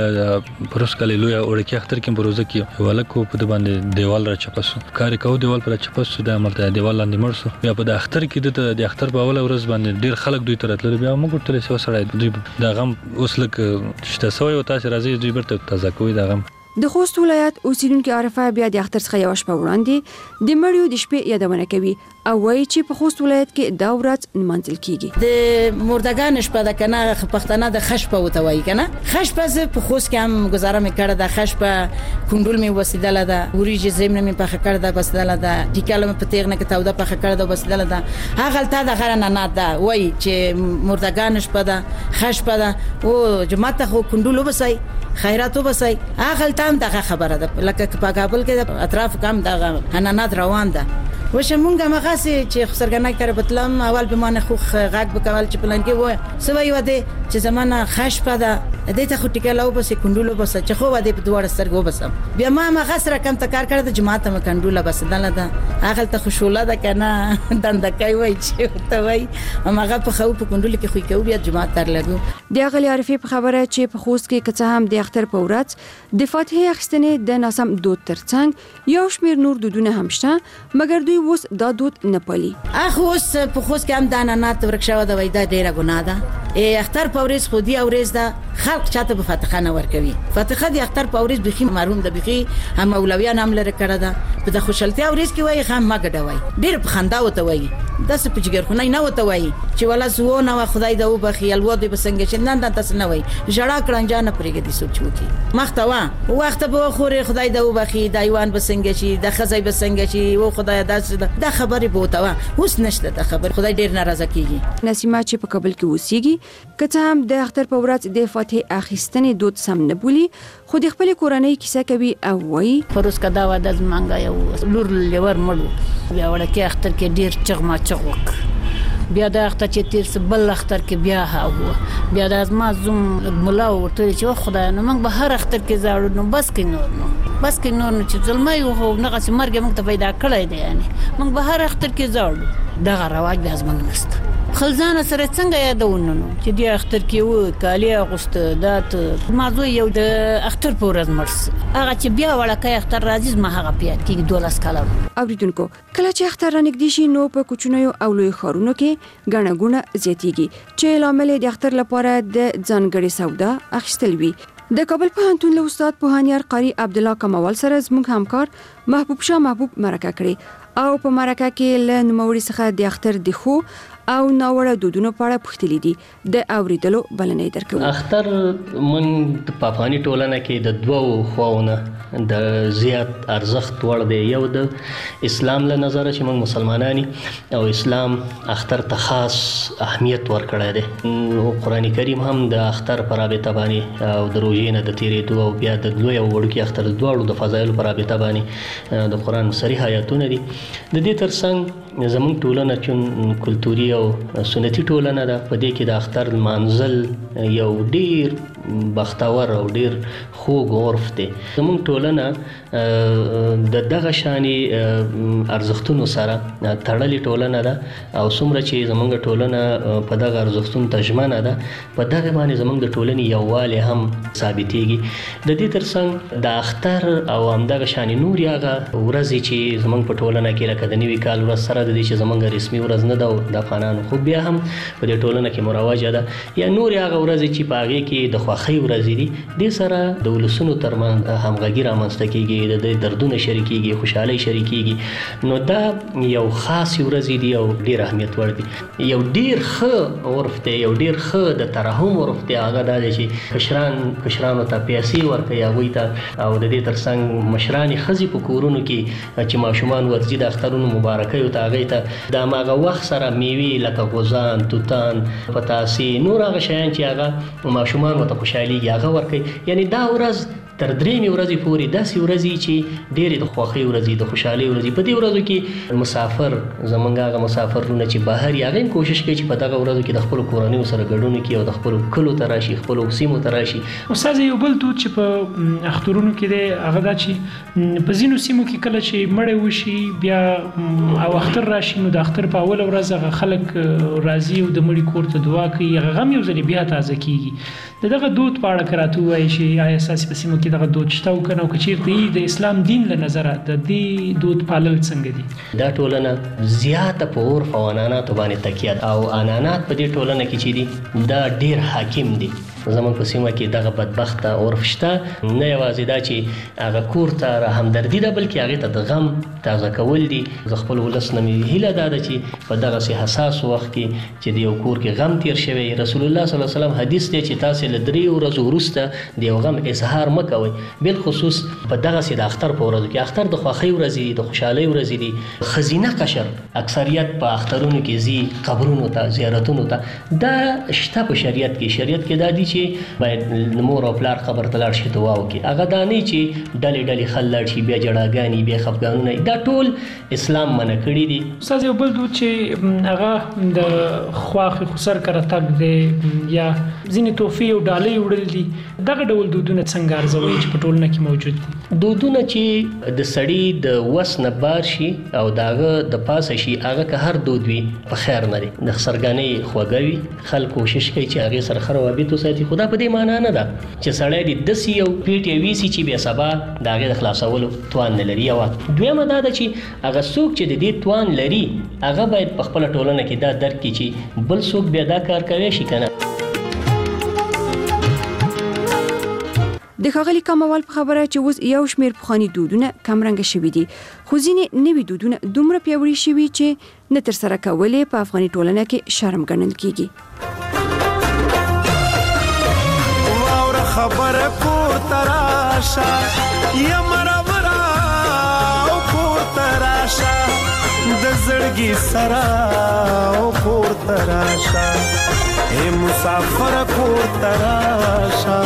څه پروس کله لوی اورکه اختر کې بروزه کې ولکو په باندې دیوال را چپسو کار کو دیوال پر چپسو د عمل ته دیوال لاندې مرسو. بیا په د اختر کې د اختر په اول ورځ باندې ډیر خلک دوی ترتل، بیا موږ ټول څه سره دوی د غم اوس لکه شته سوی او تاسو راځي دوی برته تازه کوي د غم. د خوست ولایت اوسیدونکو عارفه بیا د اختر څخه یو شپه وړاندې د مړیو د شپې یادونه کوي او وایي چې په خوست ولایت کې دا ورځ نمانځل کیږي. د مردگان شپه د کنه پښتنه د خشپه وته وایي کنه. خشپه زه په خوست کې هم گزاره مې کړه، د خشپه کندول مې وسیدله ده، وریجې زمنه مې پخه کړه ده وسیدله ده، ټیکاله مې په تیغنه کې تاوده پخه کړه ده وسیدله ده. هغه ته د غره نه ده وایي چې مردگان شپه ده خشپه ده او جماعت خو کندول وبسای خیرات وبسای. هغه تام دغه خبره ده، لکه په کابل کې اطراف کم دغه حنانات روان ده. وشه مونږه مغاسي چې خسرګنای کړ بتلم اول به مانه خو غاګ بکول چې پلان کې وای سوي وده چې زمانہ خاش پدا دې ته خو ټیکه لاو بس کندولو بس چې خو وده په دوړ سترګو بسم بیا ما مغاسره کم تکار کړ د جماعت م کندوله بس دله ده هغه ته خوشوله ده کنه دند کوي وای چې ته وای ماغه په خو په کندول کې خو کوي بیا جماعت تر لګو. د غلی عارفي په خبره چې په خوست کې کڅه هم د اختر په ورځ د فاتحه اخستنې د ناسم دود ترڅنګ یو شمیر نور دودونه هم شته مګر دوی اوس دا دود نه پالي. اخو اوس په خوست کې هم د انانات ورکشاو د وای دا ډیره ګناه ده. ای اختر په ورځ خو دی اورز ده خلق چاته په فاتحه نه ور کوي. فاتحه د اختر په ورځ بخي مارون د بخي هم اولویان هم لره کړه ده په د خوشالتیا ورځ کې وای خام ما ګډوي ډیر په خندا وته وای د څه پجګر خو نه نه وته وای چې ولا زو نه خدای د وبخي الو د بسنګ چې نن د تاسو نه وای جړه کړنجا نه پرېګ دي سوچ وکي مختوا وخت به خوري خدای د وبخي د ایوان بسنګ شي د خزای بسنګ شي او خدای داسې د خبرې بوتاوه اوس نشته د خبر خدای ډیر ناراضه کیږي. نسیمه چې په کابل کې اوسېږي کته هم د اختر په ورځ د فاتحه اخیستنې دود سم نه بولی خو د خپل کورنۍ کیسه کوي او وایي پروس کدا و د منګا یو لور لور مړو بیا ورکه اختر کې ډیر چغما چغوک بیا د اختر چې تیر سبل اختر کې بیا هاو بیا د ازما زوم مولا ورته چې خدای نو موږ به هر اختر کې زاړو نو بس کې نور نو بس کې نور نو چې ظلمي وو نه غس مرګ موږ ته پیدا کړی دی یعنی موږ به هر اختر کې زاړو دغه رواج به ازمن نست خلزانه سره څنګه یادونه نو چې د اختر کې و کالی اغوست دات موضوع یو د اختر په ورځ مرس هغه چې بیا وړکه اختر راځي ما هغه پیات کې دولس کاله اوریدونکو کله چې اختر رانګدي شي نو په کوچنیو او لوی خارونو کې غڼه غونه زیاتیږي چې لامل د اختر لپاره د ځانګړي سودا اخیستل وي. د کابل پوهنتون له استاد پوهانیار قاری عبد الله کمال سره زموږ همکار محبوب شاه محبوب مرکه کړي او په مرکه کې له نوموړي څخه د اختر د خو او ناوړه دودونو په اړه پوښتلي دي د اوریدلو بلنې درکوي. اختر من په افغاني ټولنه کې د دوو خواونه د زیات ارزښت وړ دی. یو د اسلام له نظره چې موږ مسلمانانی او اسلام اختر ته خاص اهمیت ورکړی دی. قرآن کریم هم د اختر پر رابطه باندې او د روژې نه د تیرېدو او بیا د لوی او وړوکي اختر دواړو د فضایلو پر رابطه باندې د قرآن صریح آیاتونه دي. د دې ترڅنګ زموږ ټولنه چې کلتوري او سنتي ټولنه ده، په دې کې د اختر لمانځل یو ډیر بختور او ډیر خوږ عرف دی. زموږ ټولنه د دغه شاني ارزښتونو سره تړلې ټولنه ده او څومره چې زموږ ټولنه په دغه ارزښتونو ته ژمنه ده، په دغه باندې زموږ د ټولنې یووالی هم ثابتېږي. د دې ترڅنګ د اختر او همدغه شانې نورې هغه ورځې چې زموږ په ټولنه کې لکه د نوي کال ورځ سره د دې چې زموږ رسمي ورځ نه ده د افغانانو، خو بیا هم په دې ټولنه کې مروجه ده، یا نورې هغه ورځې چې په هغې کې د خوښۍ ورځې دي، دې سره د ولسونو ترمنځ همغږي رامنځته کېږي، د دې دردونه شریکېږي، خوشحالۍ شریکېږي. نو دا یو خاص ورځې دي او ډېر اهمیت وړ دي. یو ډېر ښه عرف دی، یو ډېر ښه د ترحم عرف دی، هغه دا دی چې کشران کشرانو ته پیسې ورکوي هغوی ته، او د دې ترڅنګ مشرانې ښځې په کورونو کې چې ماشومان ورځي د اخترونو مبارکیو ته هغې ته د هماغه وخت سره میوې لکه غوزان، توتان، پتاسې، نور هغه شیان چې هغه ماشومان ورته خوشحالېږي هغه ورکوي. یعنې دا ورځ تر درېیمې ورځې پورې داسې ورځې چې ډېرې د خوښۍ ورځې، د خوشحالۍ ورځې. په دې ورځو کې مسافر زمونږ هغه مسافرونه چې بهر یې هغه هم کوشش کوي چې په دغه ورځو کې د خپلو کورنیو سره ګډون وکړي او د خپلو کلو ته راشي، خپلو سیمو ته راشي. استاد، یو بل دود چې په اخترونو کې دی هغه دا چې په ځینو سیمو کې کله چې مړی وشي بیا او اختر راشي، نو د اختر په اوله ورځ هغه خلک راځي او د مړي کور ته دعا کوي، هغه غم یو ځلې بیا تازه کېږي. د دغه دود په اړه که راته ووایي چې آیا ستاسې په سیمو کې دغه دود شته او که نه، او که چېرته د اسلام دین له نظره د دې دود پالل څنګه دي؟ دا ټولنه زیاته په عرف او عنعناتو باندې تکیه ده، او عنعنات په دې ټولنه کې چې دي دا ډېر حاکم دي. زموږ په سیمه کې دغه بدبخته عرف شته، نه یوازې دا چې هغه کور ته همدردي ده، بلکې هغې ته د غم تازه کول دي. د خپل ولس نه مې هیله دا ده چې په دغسې حساس وخت کې چې د یو کور کې غم تیر شوی، رسول الله صلی الله علیه وسلم حدیث دی چې تاسې له درې ورځو وروسته د یو غم اظهار مه کوئ، بالخصوص په دغسې د اختر په ورځو کې. اختر د خوښۍ ورځې دي، د خوشحالۍ ورځې دي. ښځینه قشر اکثریت په اخترونو کې ځي قبرونو ته، زیارتونو ته. دا شته په شریعت کې. شریعت کې دا دي چې باید مور او پلار قبر ته لاړ شي دعا وکړي. هغه دا نه چې ډلې ډلې خل لاړ شي، بیا جړاګانې، بیا خفګانونه، دا ټول اسلام منع کړي دي. استاد، یو بل دود چې هغه د خواښې خسر کره تګ دی یا ځینې تحفې او ډالۍ وړل دي، دغه ډول دودونه څنګه ارزوي چې په ټولنه کې موجود دي؟ دودونه چې د سړي د وس نه بار شي او د هغه د پاسه شي، هغه که هر دود وي په خیر نه دی. د خسرګانۍ خوږه وي، خلک کوشش کوي چې هغې سره ښه روابط وساتي، خو دا په دې معنا نه ده چې سړی دې داسې یو پیټ یې ویسي چې بیا سبا د هغې د خلاصولو توان نه لري. یوه دویمه دا ده چې هغه څوک چې د دې توان لري هغه باید په خپله ټولنه کې دا درک کړي چې بل څوک بیا دا کار کوی شي که نه. د ښاغلي کموال په خبره چې اوس یو شمېر پخواني دودونه کمرنګه شوي دي، خو ځینې نوي دودونه دومره پیاوړي شوي چې نه ترسره کول یې په افغاني ټولنه کې شرم ګڼل کېږي. واوره خبره پورته راشه، یا مرمره او پورته راشه، د زړګي سره او پورته راشه، ای مسافر پورته راشه،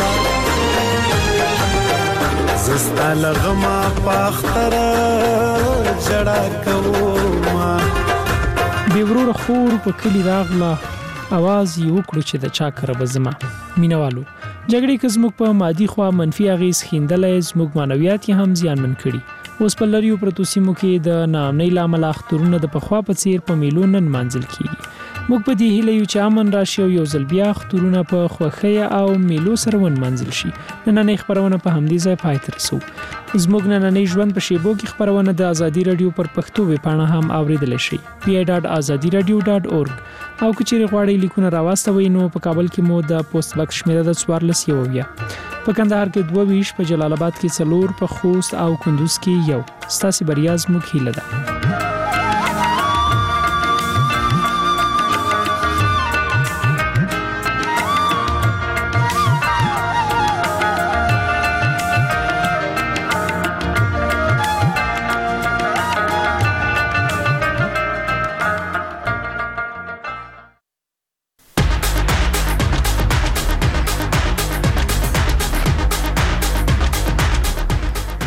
زستا لغما پاختر جڑا کوما. بې ورور خور په کلي راغله، اواز یې وکړو چې د چا کره به ځمه. مینوالو، جګړې که زموږ په مادي خوا منفي اغېز ښیندلی، زموږ معنویات یې هم زیانمن کړي. اوس په لریو پرتو سیمو کې د ناامنۍ له امله اخترونه د پخوا په څېر په میلو نه نمانځل کېږي. موږ په دې هیله یو چې امن راشي او یو ځل بیا اخترونه په خوښۍ او میلو سره ونمانځل شي. نننۍ خپرونه په همدې ځای پای ته رسوو. زموږ نننۍ ژوند په شیبو کې خپرونه د ازادي راډیو پر پښتو ویبپاڼه هم اوریدلی شئ، پی ای ډاټ ازادي راډیو ډاټ اورګ. او که چیرې غواړئ لیکونه راواستوئ، نو په کابل کې مو د پوسټ بکس شمېره ده څوارلس یو اویا، په کندهار کې دوه ویشت، په جلال آباد کې څلور، په خوست او کندوز کې یو. ستاسې بریا زموږ هیله ده.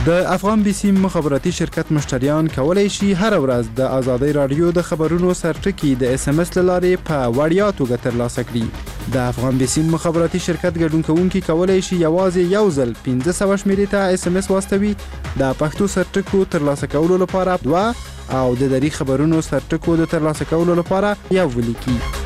د افغان بي سي مخابراتي شرکت مشتریان کولای شي هر ورځ د ازادي رادیو د خبرونو سرټکی د اس ام اس لارې په وړیا توګه ترلاسه کړي. د افغان بي سي مخابراتي شرکت ګډون کوونکي کولای شي یوازې یو ځل پنځه سوه شمیرې ته اس ام اس واستوي. د پښتو سرټکو ترلاسه کولو لپاره دوه او د دري خبرونو سرټکو د ترلاسه کولو لپاره یو ولیکي.